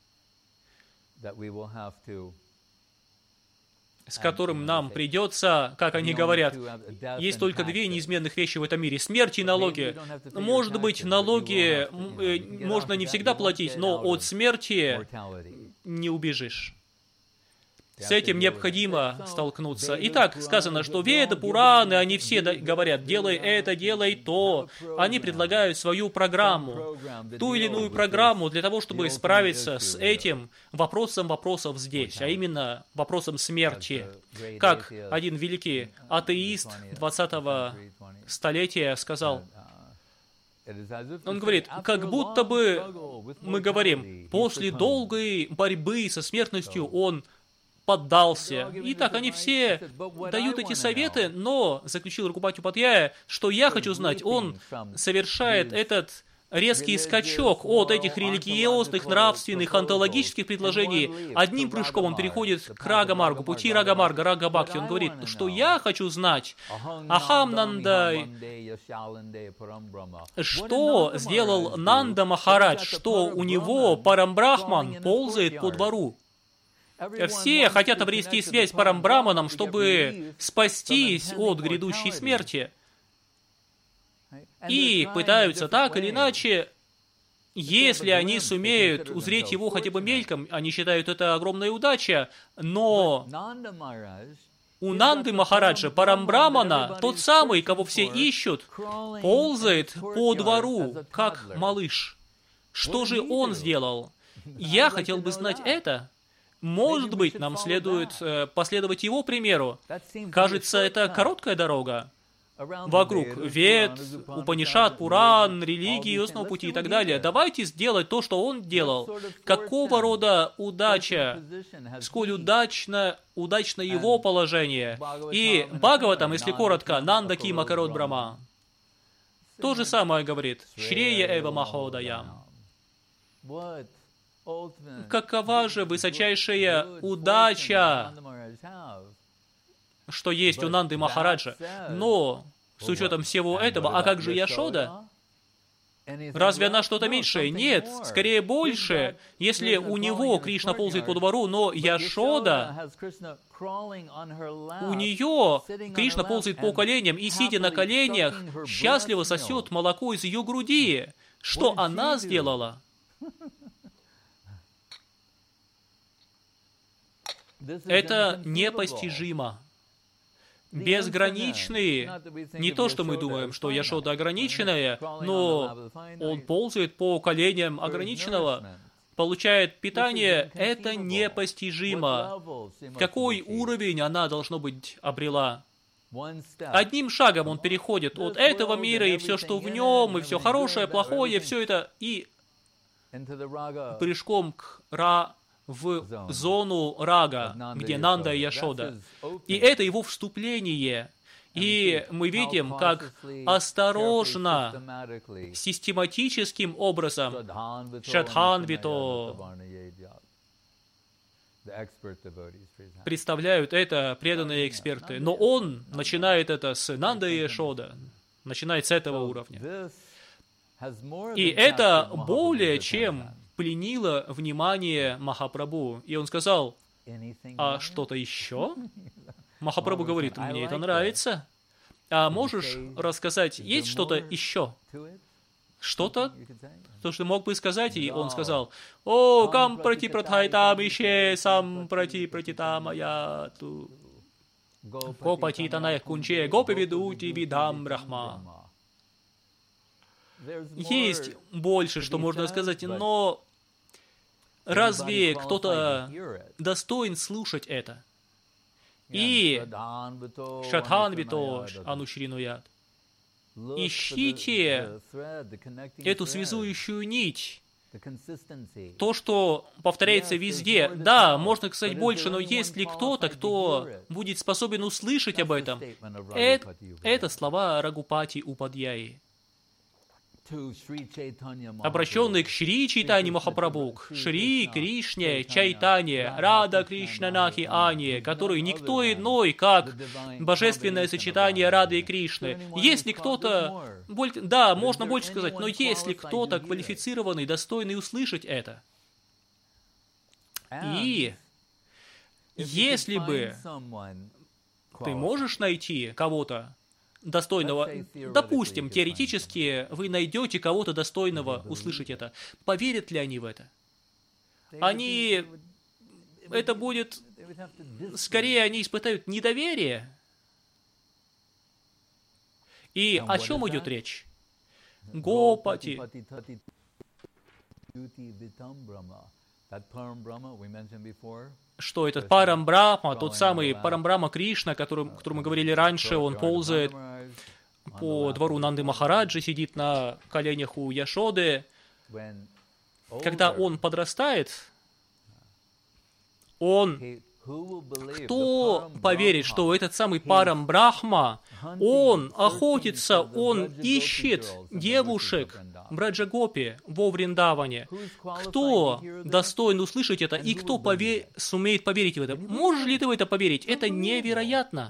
Speaker 1: с которым нам придется, как они говорят, есть только две неизменных вещи в этом мире: смерть и налоги. Может быть, налоги можно не всегда платить, но от смерти не убежишь. С этим необходимо столкнуться. Итак, сказано, что Веды, Пураны, они все говорят: делай это, делай то. Они предлагают свою программу, ту или иную программу для того, чтобы справиться с этим вопросом вопросов здесь, а именно вопросом смерти. Как один великий атеист двадцатого столетия сказал, он говорит, как будто бы мы говорим, после долгой борьбы со смертностью он поддался. Итак, они все дают эти советы, но, заключил Рагхупати Упадхьяя, что я хочу знать, он совершает этот резкий скачок от этих религиозных, нравственных, онтологических предложений. Одним прыжком он переходит к Рага-маргу, пути Рага-марга, Рага-бхакти. Он говорит, что я хочу знать, Ахам Нандай, что сделал Нанда Махарадж, что у него Парамбрахман ползает по двору. Все хотят обрести связь с Парамбраманом, чтобы спастись от грядущей смерти. И пытаются так или иначе, если они сумеют узреть его хотя бы мельком, они считают это огромная удача, но у Нанды Махараджа Парамбрамана, тот самый, кого все ищут, ползает по двору, как малыш. Что же он сделал? Я хотел бы знать это. Может быть, нам следует э, последовать его примеру. Кажется, это короткая дорога вокруг Вед, Упанишад, Пуран, религии, Истинного пути и так далее. Давайте сделать то, что он делал. Какого рода удача, сколь удачно, удачно его положение. И Бхагаватам, если коротко, Нанда Ки Макарот Брахма. То же самое говорит. Шрея Эва Маходаям. Какова же высочайшая удача, что есть у Нанды Махараджа. Но, с учетом всего этого, а как же Яшода? Разве она что-то меньшее? Нет, скорее больше. Если у него Кришна ползает по двору, но Яшода, у нее Кришна ползает по коленям и, сидя на коленях, счастливо сосет молоко из ее груди. Что она сделала? Это непостижимо. Безграничный, не то, что мы думаем, что Яшода ограниченная, но он ползает по коленям ограниченного, получает питание, это непостижимо. Какой уровень она, должно быть, обрела? Одним шагом он переходит от этого мира, и все, что в нем, и все хорошее, плохое, все это, и прыжком к Ра, в зону Рага, где Нанда и Яшода. И это его вступление. И мы видим, как осторожно, систематическим образом Шрадханвито представляют это преданные эксперты. Но он начинает это с Нанда и Яшода, начинает с этого уровня. И это более чем пленило внимание Махапрабху. И он сказал, А что-то еще? Махапрабху говорит, мне это нравится. А можешь рассказать, есть что-то еще? Что-то? То, что мог бы сказать, и он сказал, «О, кам прати пратхайтам ище, сам прати пратитамая ту, копати танай кунче, гопи видути видам брахма». Есть больше, что можно сказать, но разве кто-то достоин слушать это? И Шрадхан Витош Анушринуят. Ищите эту связующую нить, то, что повторяется везде. Да, можно сказать больше, но есть ли кто-то, кто будет способен услышать об этом? Это, это слова Рагупати Упадьяи, обращенные к Шри Чайтанье Махапрабху, к Шри Кришне Чайтанье, Рада Кришна Нахи Ани, который никто иной, как божественное сочетание Рады и Кришны. Если кто-то, да, можно больше сказать, но если кто-то квалифицированный, достойный услышать это, и если бы ты можешь найти кого-то достойного, допустим, теоретически вы найдете кого-то достойного услышать это. Поверят ли они в это? Они... Это будет... Скорее, они испытают недоверие. И о чем идет речь? Гопати. Что этот Парамбрахма, тот самый Парамбрахма Кришна, о котором, о котором мы говорили раньше, он ползает по двору Нанды Махараджи, сидит на коленях у Яшоды. Когда он подрастает, он... Кто поверит, что этот самый Парамбрахма, он охотится, он ищет девушек Браджагопи во Вриндаване? Кто достоин услышать это и кто пове... сумеет поверить в это? Можешь ли ты в это поверить? Это невероятно.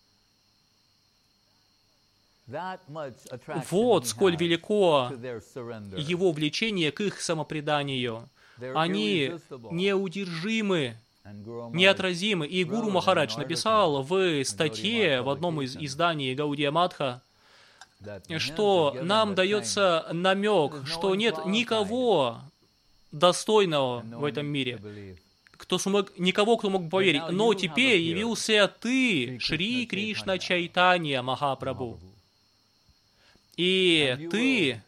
Speaker 1: Вот сколь велико его влечение к их самопреданию. Они неудержимы, неотразимы. И Гуру Махарадж написал в статье в одном из изданий Гаудия Мадха, что нам дается намек, что нет никого достойного в этом мире, кто смог, никого, кто мог поверить. Но теперь явился ты, Шри Кришна Чайтанья Махапрабху. И ты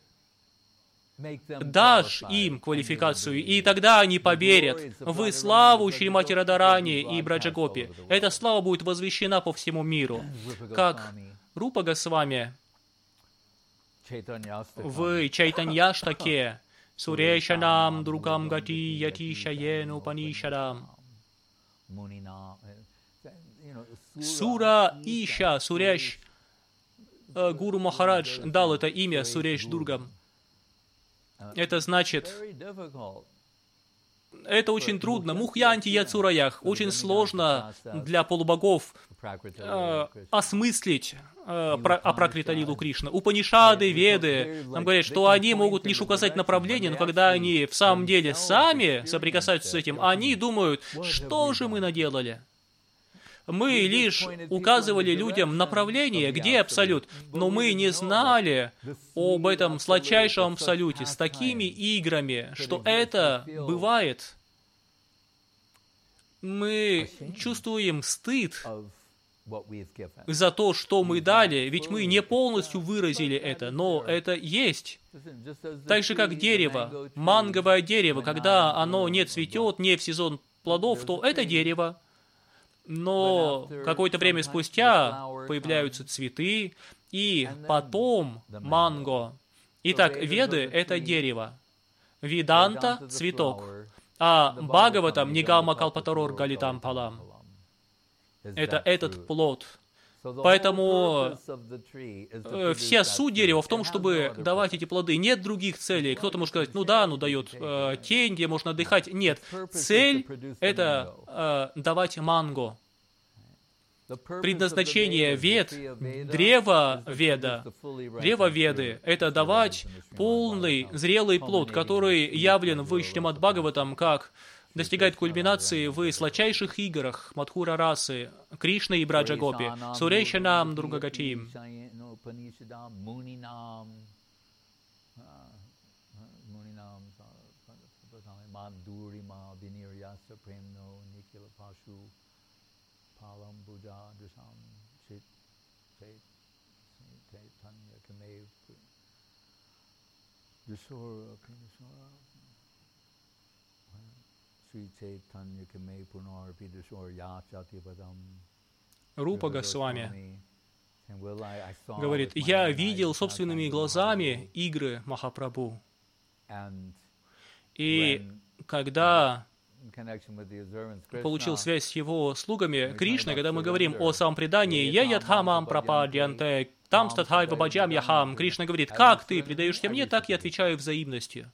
Speaker 1: дашь им квалификацию, и тогда они поверят в славу Шримати Радарани и Браджагопи. Эта слава будет возвещена по всему миру. Как Рупа Госвами в Чайтаньяштаке Сурешанам Другам Гати Яти Шаену Панишадам. Сура Иша, Суреш, Гуру Махарадж дал это имя Суреш Дургам. Это значит, это очень трудно. Мухьянти Яцураях. Очень сложно для полубогов э, осмыслить э, про, о Пракриталилу Кришна. Упанишады, Веды нам говорят, что они могут лишь указать направление, но когда они в самом деле сами соприкасаются с этим, они думают, что же мы наделали? Мы лишь указывали людям направление, где абсолют, но мы не знали об этом сладчайшем абсолюте с такими играми, что это бывает. Мы чувствуем стыд за то, что мы дали, ведь мы не полностью выразили это, но это есть. Так же, как дерево, манговое дерево, когда оно не цветет, не в сезон плодов, то это дерево. Но какое-то время спустя появляются цветы, и потом манго. Итак, Веды — это дерево, Веданта — цветок, а Бхагаватам — Нигама Калпатарор Галитам Палам. Это этот плод. Поэтому э, вся суть дерева в том, чтобы давать эти плоды. Нет других целей. Кто-то может сказать, ну да, ну дает э, тень, где можно отдыхать. Нет. Цель — это э, давать манго. Предназначение вед, древа веда, древа веды — это давать полный зрелый плод, который явлен в Шримад Бхагаватам как достигает кульминации в сладчайших играх Мадхура расы, Кришны и Браджа Гопи, Сурeshанам Другагатим. Рупа Госвами говорит, я видел собственными глазами игры Махапрабху. И когда получил связь с его слугами Кришны, когда мы говорим о самопредании, «Я ядхамам прападьянте, там статхай вабаджам яхам», Кришна говорит, «Как ты предаешься мне, так я отвечаю взаимностью».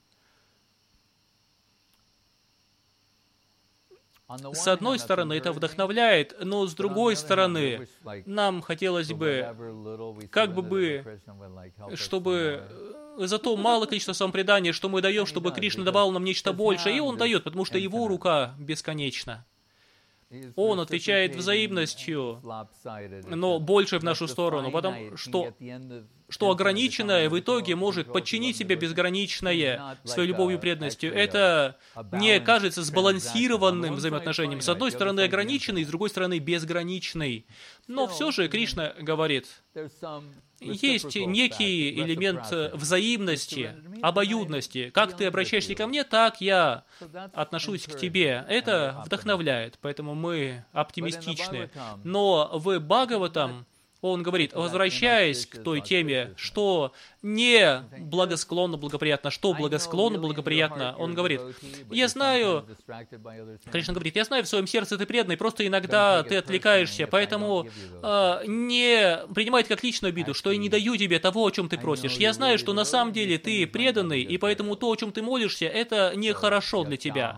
Speaker 1: С одной стороны, это вдохновляет, но с другой стороны, нам хотелось бы, как бы бы, чтобы за то малое количество самопредания, что мы даем, чтобы Кришна давал нам нечто большее, и Он дает, потому что Его рука бесконечна. Он отвечает взаимностью, но больше в нашу сторону, потому что, что ограниченное в итоге может подчинить себе безграничное своей любовью и преданностью. Это не кажется сбалансированным взаимоотношением. С одной стороны ограниченный, с другой стороны безграничный. Но все же Кришна говорит, есть некий элемент взаимности, обоюдности. Как ты обращаешься ко мне, так я отношусь к тебе. Это вдохновляет, поэтому мы оптимистичны. Но в Бхагаватам он говорит, возвращаясь к той теме, что не благосклонно, благоприятно, что благосклонно, благоприятно, он говорит, я знаю, Кришна говорит, я знаю, в своем сердце ты преданный, просто иногда ты отвлекаешься, поэтому э, не принимай это как личную обиду, что я не даю тебе того, о чем ты просишь. Я знаю, что на самом деле ты преданный, и поэтому то, о чем ты молишься, это нехорошо для тебя.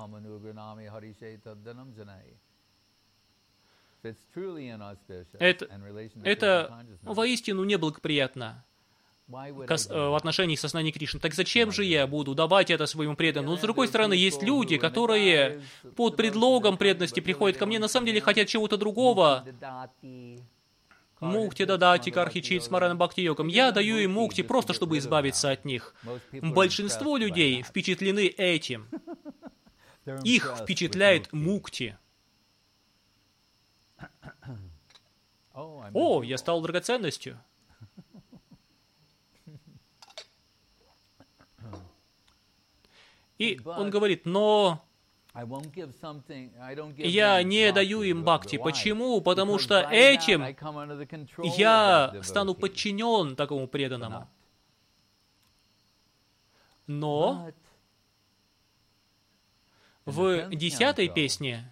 Speaker 1: Это, это воистину неблагоприятно в отношении сознания Кришны. Так зачем же я буду давать это своему преданному? Но с другой стороны, есть люди, которые под предлогом преданности приходят ко мне, на самом деле хотят чего-то другого. Мукти дадати кархичит смарана бхакти-йогам. Я даю им мукти просто, чтобы избавиться от них. Большинство людей впечатлены этим. Их впечатляет мукти. О, я стал драгоценностью. И он говорит, но я не даю им бхакти. Почему? Потому что этим я стану подчинен такому преданному. Но в десятой песне,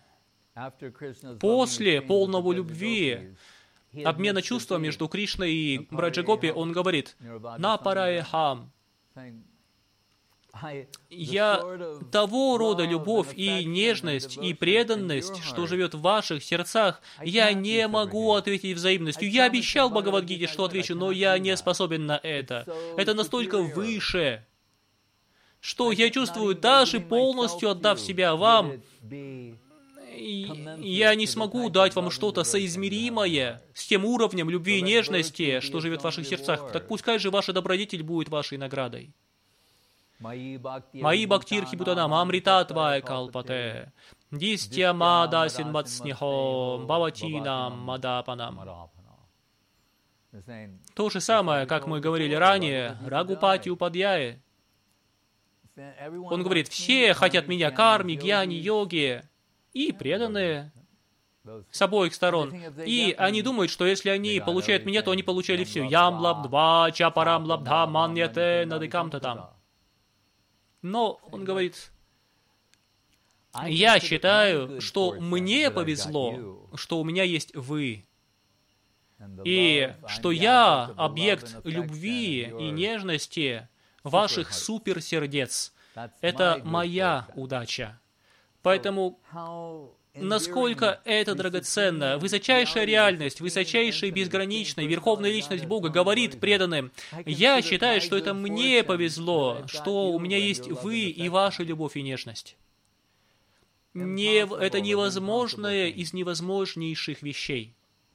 Speaker 1: после полного любви, обмена чувством между Кришной и Браджа Гопи, он говорит, «На параехам». Я того рода любовь и нежность и преданность, что живет в ваших сердцах, я не могу ответить взаимностью. Я обещал Бхагавад-гите, что отвечу, но я не способен на это. Это настолько выше, что я чувствую, даже полностью отдав себя вам, я не смогу дать вам что-то соизмеримое с тем уровнем любви и нежности, что живет в ваших сердцах. Так пускай же ваша добродетель будет вашей наградой. Мои бхактирхи бутанам амрита твая калпате, дистья мада синматснихо, бхаватинам мадапанам. То же самое, как мы говорили ранее, Рагупати Упадьяе. Он говорит, все хотят меня, карми, гьяни, йоги и преданные с обоих сторон. И они думают, что если они получают меня, то они получали все. Ям лабдва, чапарам лабдха, маньяте, надыкам татам. Но он говорит, я считаю, что мне повезло, что у меня есть вы. И что я объект любви и нежности ваших суперсердец. Это моя удача. Поэтому, насколько это драгоценно, высочайшая реальность, высочайшая безграничная верховная личность Бога говорит преданным, я считаю, что это мне повезло, что у меня есть вы и ваша любовь и нежность. не, это невозможное из невозможнейших вещей.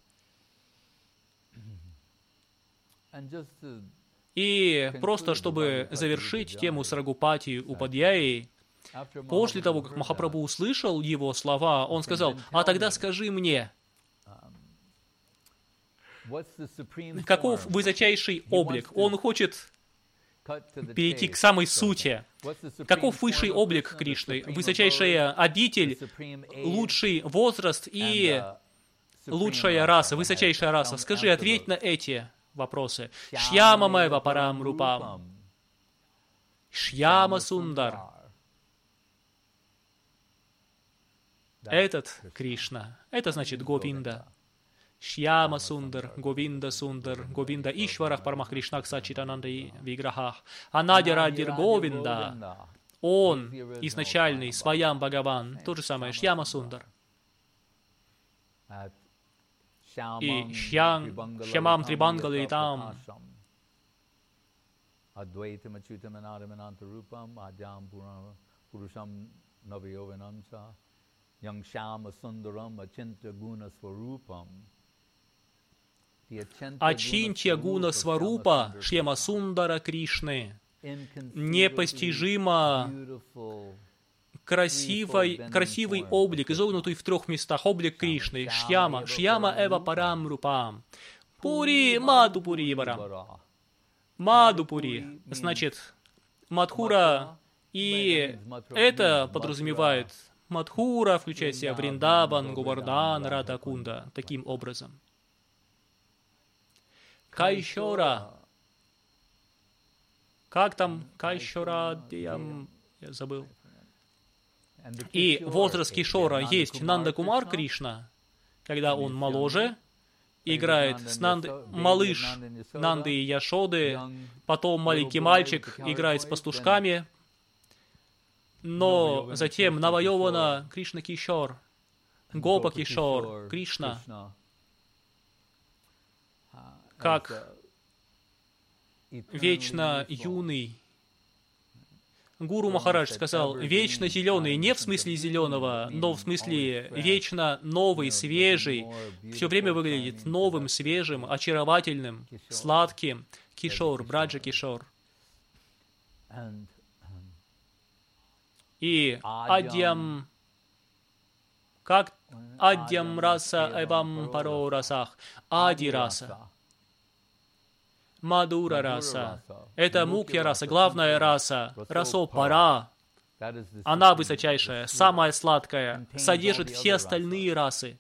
Speaker 1: И просто, чтобы завершить тему с Рагупати Упадьяи, после того, как Махапрабху услышал его слова, он сказал: «А тогда скажи мне, каков высочайший облик?» Он хочет перейти к самой сути. Каков высший облик Кришны? Высочайшая обитель, лучший возраст и лучшая раса, высочайшая раса. Скажи, ответь на эти вопросы. Шьяма мэва парам рупам. Шьяма сундар. Этот Кришна. Это значит Говинда. Шьяма Сундар, Говинда Сундар, Говинда Ишварах Пармах Кришнах Сачитананды Виграхах, Анадирадир Говинда. Он изначальный, Сваям Бхагаван, то же самое, Шьяма Сундар. И Шьям, Шьямам Трибангалитам.
Speaker 2: Advaitam Achyutam Anadamanantarupam Adyam Purusham Navayovanamsa Yang Shama Sundaram Achinta Guna Swarupam.
Speaker 1: Ачинтья гуна сварупа Шьяма Сундара Кришны непостижимо красивый, красивый облик, изогнутый в трех местах, облик Кришны. Шьяма, Шьяма Эва Парам Рупам. Пури Мадхупури Варам. Мадхупури, значит, Мадхура, и это подразумевает Мадхура, включая в себя Вриндаван, Говардан, Радакунда, таким образом. Кайшора. Как там Кайшора? Я забыл. И возраст Кишора есть Нанда Кумар Кришна, когда он моложе, играет с Нанд... малыш Нанды и Яшоды, потом маленький мальчик играет с пастушками, но затем Навайована Кришна Кишор, Гопа Кишор, Кришна, как вечно юный. Гуру Махарадж сказал, вечно зеленый, не в смысле зеленого, но в смысле вечно новый, свежий, все время выглядит новым, свежим, очаровательным, сладким. Кишор, Браджа Кишор. И Адьям, как Адьям раса эвам паро расах, Ади раса. Мадура раса. Это мукья раса, главная раса. Расо пара. Она высочайшая, самая сладкая, содержит все остальные расы.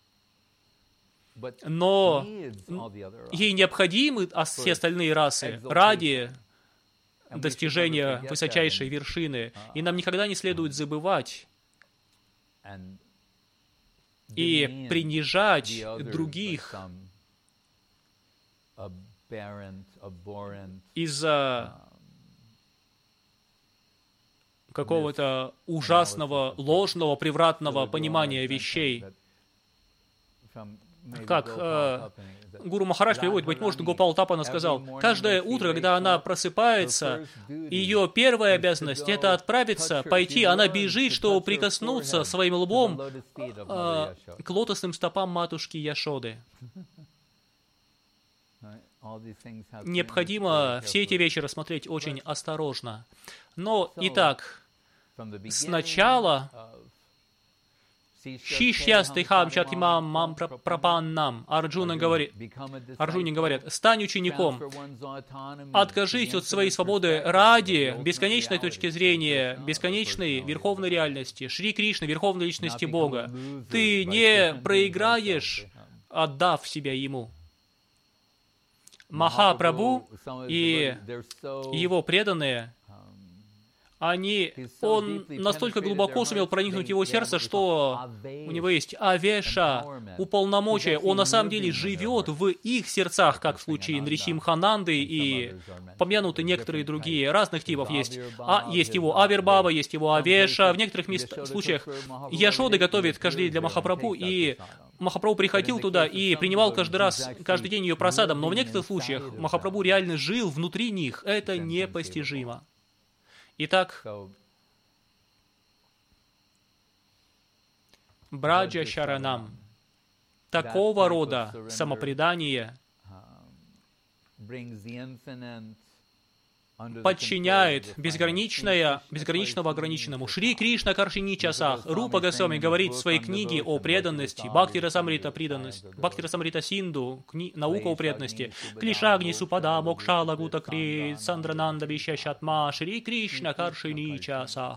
Speaker 1: Но ей необходимы все остальные расы ради достижения высочайшей вершины. И нам никогда не следует забывать и принижать других из-за какого-то ужасного, ложного, превратного понимания вещей. Как э, Гуру Махарадж приводит, быть может, Гопал Тапана сказал, каждое утро, когда она просыпается, ее первая обязанность — это отправиться, пойти, она бежит, чтобы прикоснуться своим лбом э, к лотосным стопам матушки Яшоды. Необходимо все эти вещи рассмотреть очень осторожно. Но, итак, сначала Шишьястыхам чатимам мам прапаннам. Арджуна говорит, Арджуне говорят, стань учеником, откажись от своей свободы ради бесконечной точки зрения, бесконечной верховной реальности, Шри Кришны, верховной личности Бога. Ты не проиграешь, отдав себя Ему. Махапрабху и его преданные, они, он настолько глубоко сумел проникнуть в его сердце, что у него есть авеша, уполномочия. Он на самом деле живет в их сердцах, как в случае Нрисимхананды и помянуты некоторые другие, разных типов есть. А, есть его Авербава, есть его авеша. В некоторых мест, случаях Яшоды готовит каждый день для Махапрабху, и Махапрабху приходил туда и принимал каждый раз, каждый день ее просадом. Но в некоторых случаях Махапрабху реально жил внутри них. Это непостижимо. Итак, Браджа Шаранам. Такого рода самопредание подчиняет безграничное, безграничного ограниченному. Шри Кришна Каршини Часах. Рупа Госвами говорит в своей книге о преданности, Бхакти Расамрита преданность, Бхакти Расамрита Синду, кни, наука о преданности, Клишагни Супада, Мокша Лагута Кри, Сандрананда Вишашатма, Шри Кришна Каршини Часах.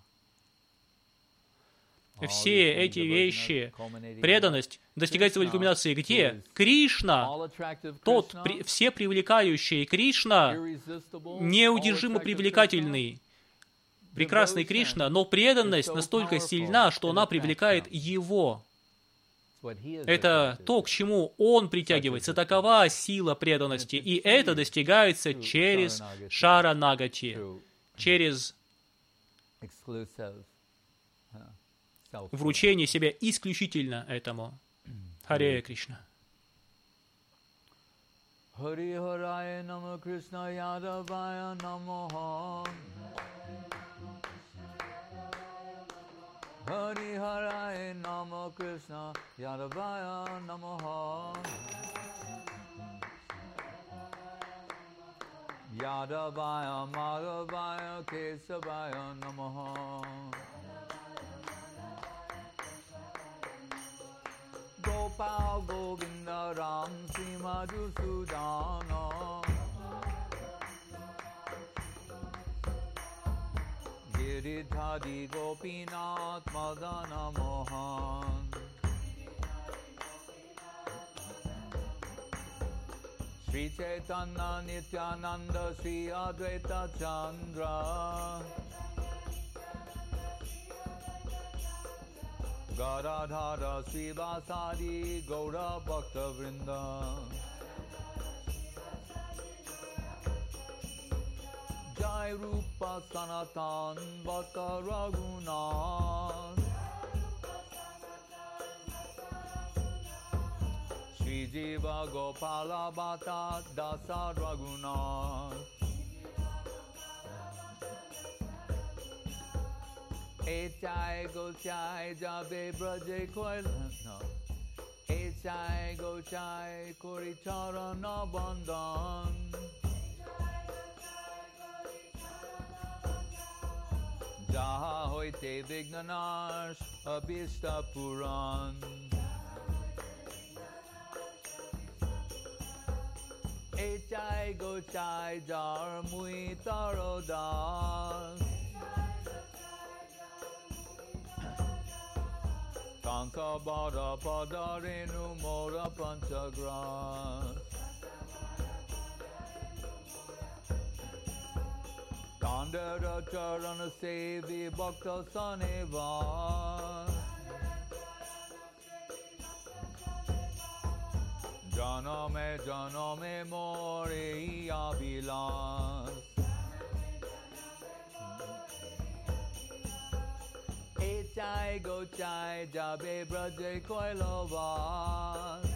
Speaker 1: Все эти вещи, преданность, достигает своей кульминации где? Кришна, тот, при, все привлекающий Кришна, неудержимо привлекательный, прекрасный Кришна, но преданность настолько сильна, что она привлекает Его. Это то, к чему Он притягивается, такова сила преданности, и это достигается через шаранагати, через вручение себя исключительно этому. Харе Кришна.
Speaker 2: Хари Харая Нама Кришна Ядавая Намаха. Хари Харая Нама Кришна Ядавая Намаha. Yadavaya Madhavaya Kesavaya Namaha. Gopal Govinda Ram Sri Madhusudana. Giridhari Gopinath Madana Mohan. Sri Chaitanya Nityananda Sri Advaita Chandra. Gadadhara Srivasadi Gaura Bhakta Vrinda. Jai Rupa Sanatan Bhakta Raghunath. Sri Jiva Gopala Bhatta Dasa Raghunath. Echai Gochai Jabe Braje Koilana. Echai Gochai Kori Charana Bandhan. Jaha Hoite Vignanash Abhishta Puran. Echai Gochai Jar Mui Tarodas. Kanka Bada Padarenu Mora Panchagras. Kandara Charana Sevi Bhakta Saneva. Janame Janame More Abhilas. Echai Gochai Jabe Braje Koilovas.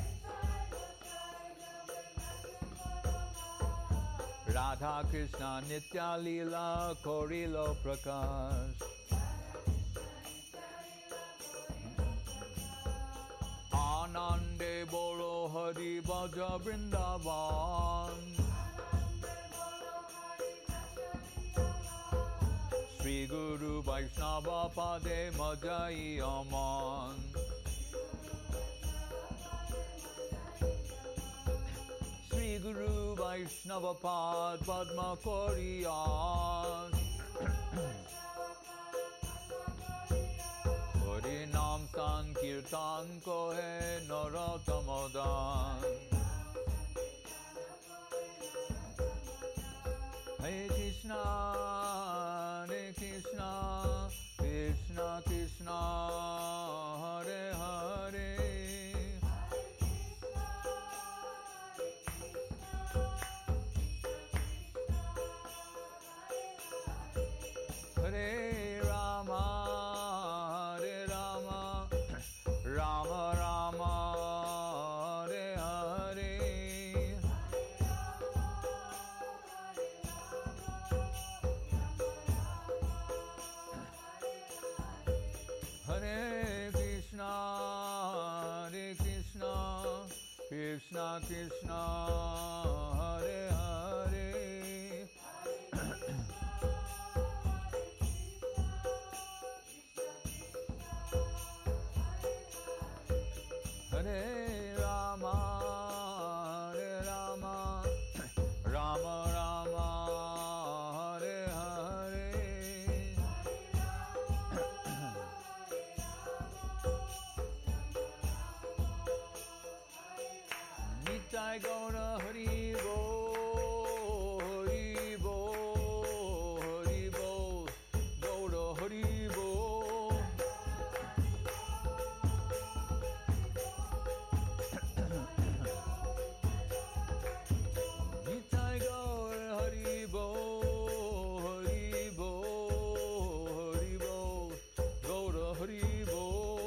Speaker 2: Radha Krishna Nitya Leela Korilo Prakash. Anande Bolo Hari Bhaja Vrindavan. Sri Guru Vaishnava Pade Majai Aman. Sri Guru Vaishnava Pad Padma Koriyan. Hari Nam Sankirtan Kohe Narotamadan. Hare Krishna, Hare Krishna, Krishna Krishna, Hare Hare. Hare Rama, Hare Rama, Rama Rama, Hare Hare. Hare Krishna Krishna Hare Hare Hare Rama Hare Rama Rama Rama Hare Hare Nitai Gaura Hari Bo Hari Bo Hari Bo Gaura Hari Bo Nitai Gaura Hari Bo Hari Bo Hari Bo Gaura Hari Bo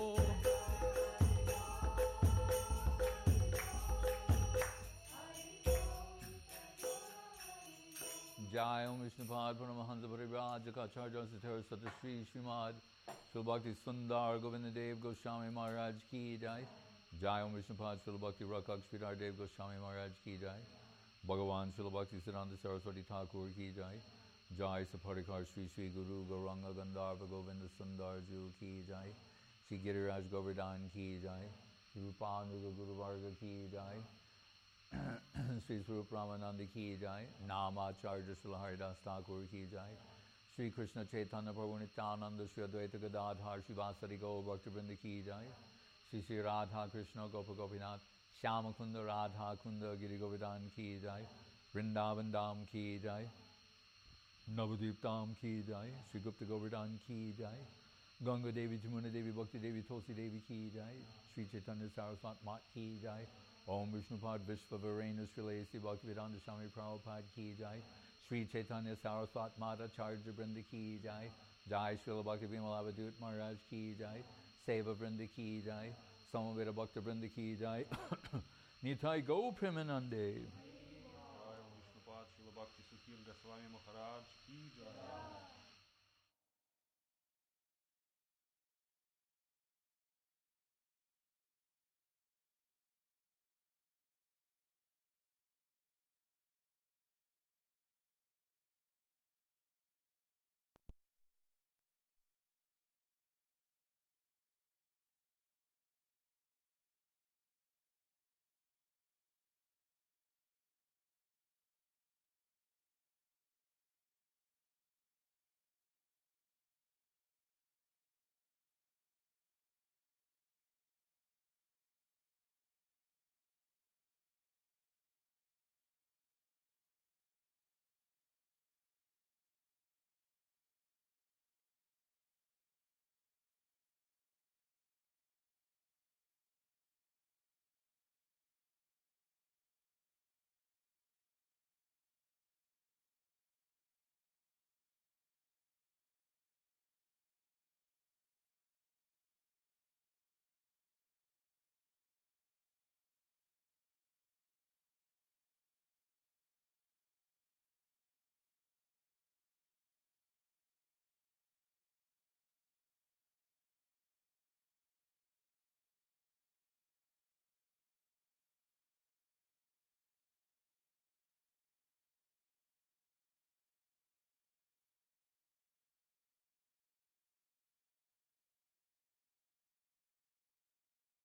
Speaker 2: Jai Om Vishnupad Paramahansa Parivraj Jakacharya Sathar Satasri Srimad Srila Bhakti Sundar Govinda Dev Goswami Maharaj Ki Jai Jai Om Vishnupad Srila Bhakti Rakak Sridhar Dev Goswami Maharaj Ki Jai Bhagavan Srila Bhakti Siddhanta Saraswati Thakur Ki Jai Jai Saparikar Sri Sri Guru Gauranga Gandharva Govinda Sundar Ju Ki Jai Sri Giriraj Govardhan Ki Jai Rupanuga Guru Varga Ki Jai Sri Swarup Ramananda Ki Jai, Namacharya Srila Haridas Thakur Ki Jai, Sri Krishna Chaitanya Prabhu Nityananda Sri Advaita Gadadhar Shivasari Gaur Bhaktivinoda Ki Jai, Sri Sri Radha Krishna Gopa Gopinath, Shyama Kunda Radha Kunda Giri Govardhan Ki Jai, Vrindavan Dham Ki Jai, Navadvip Dham Ki Jai, Sri Gupta Govardhan Ki Jai, Ganga Devi Jamuna Devi Bhakti Devi Tulsi Devi Ki Jai, Sri Chaitanya Saraswat Mat Ki Jai, Om Vishnupad Vishva Varena Srilesi Bhaktivedanta Swami Prabhupada Ki Jai, Sri Chaitanya Saraswat Mata Charja Brinda Ki Jai, Jai Srila Bhakti Vimal Avadut Maharaj Ki Jai, Seva Brinda Ki Jai, Samaveda Bhakta Brinda Ki Jai, Nitai Go Premanande.
Speaker 3: Jai Om Vishnupad Srila Bhakti Sukhil Goswami Maharaj Ki Jai.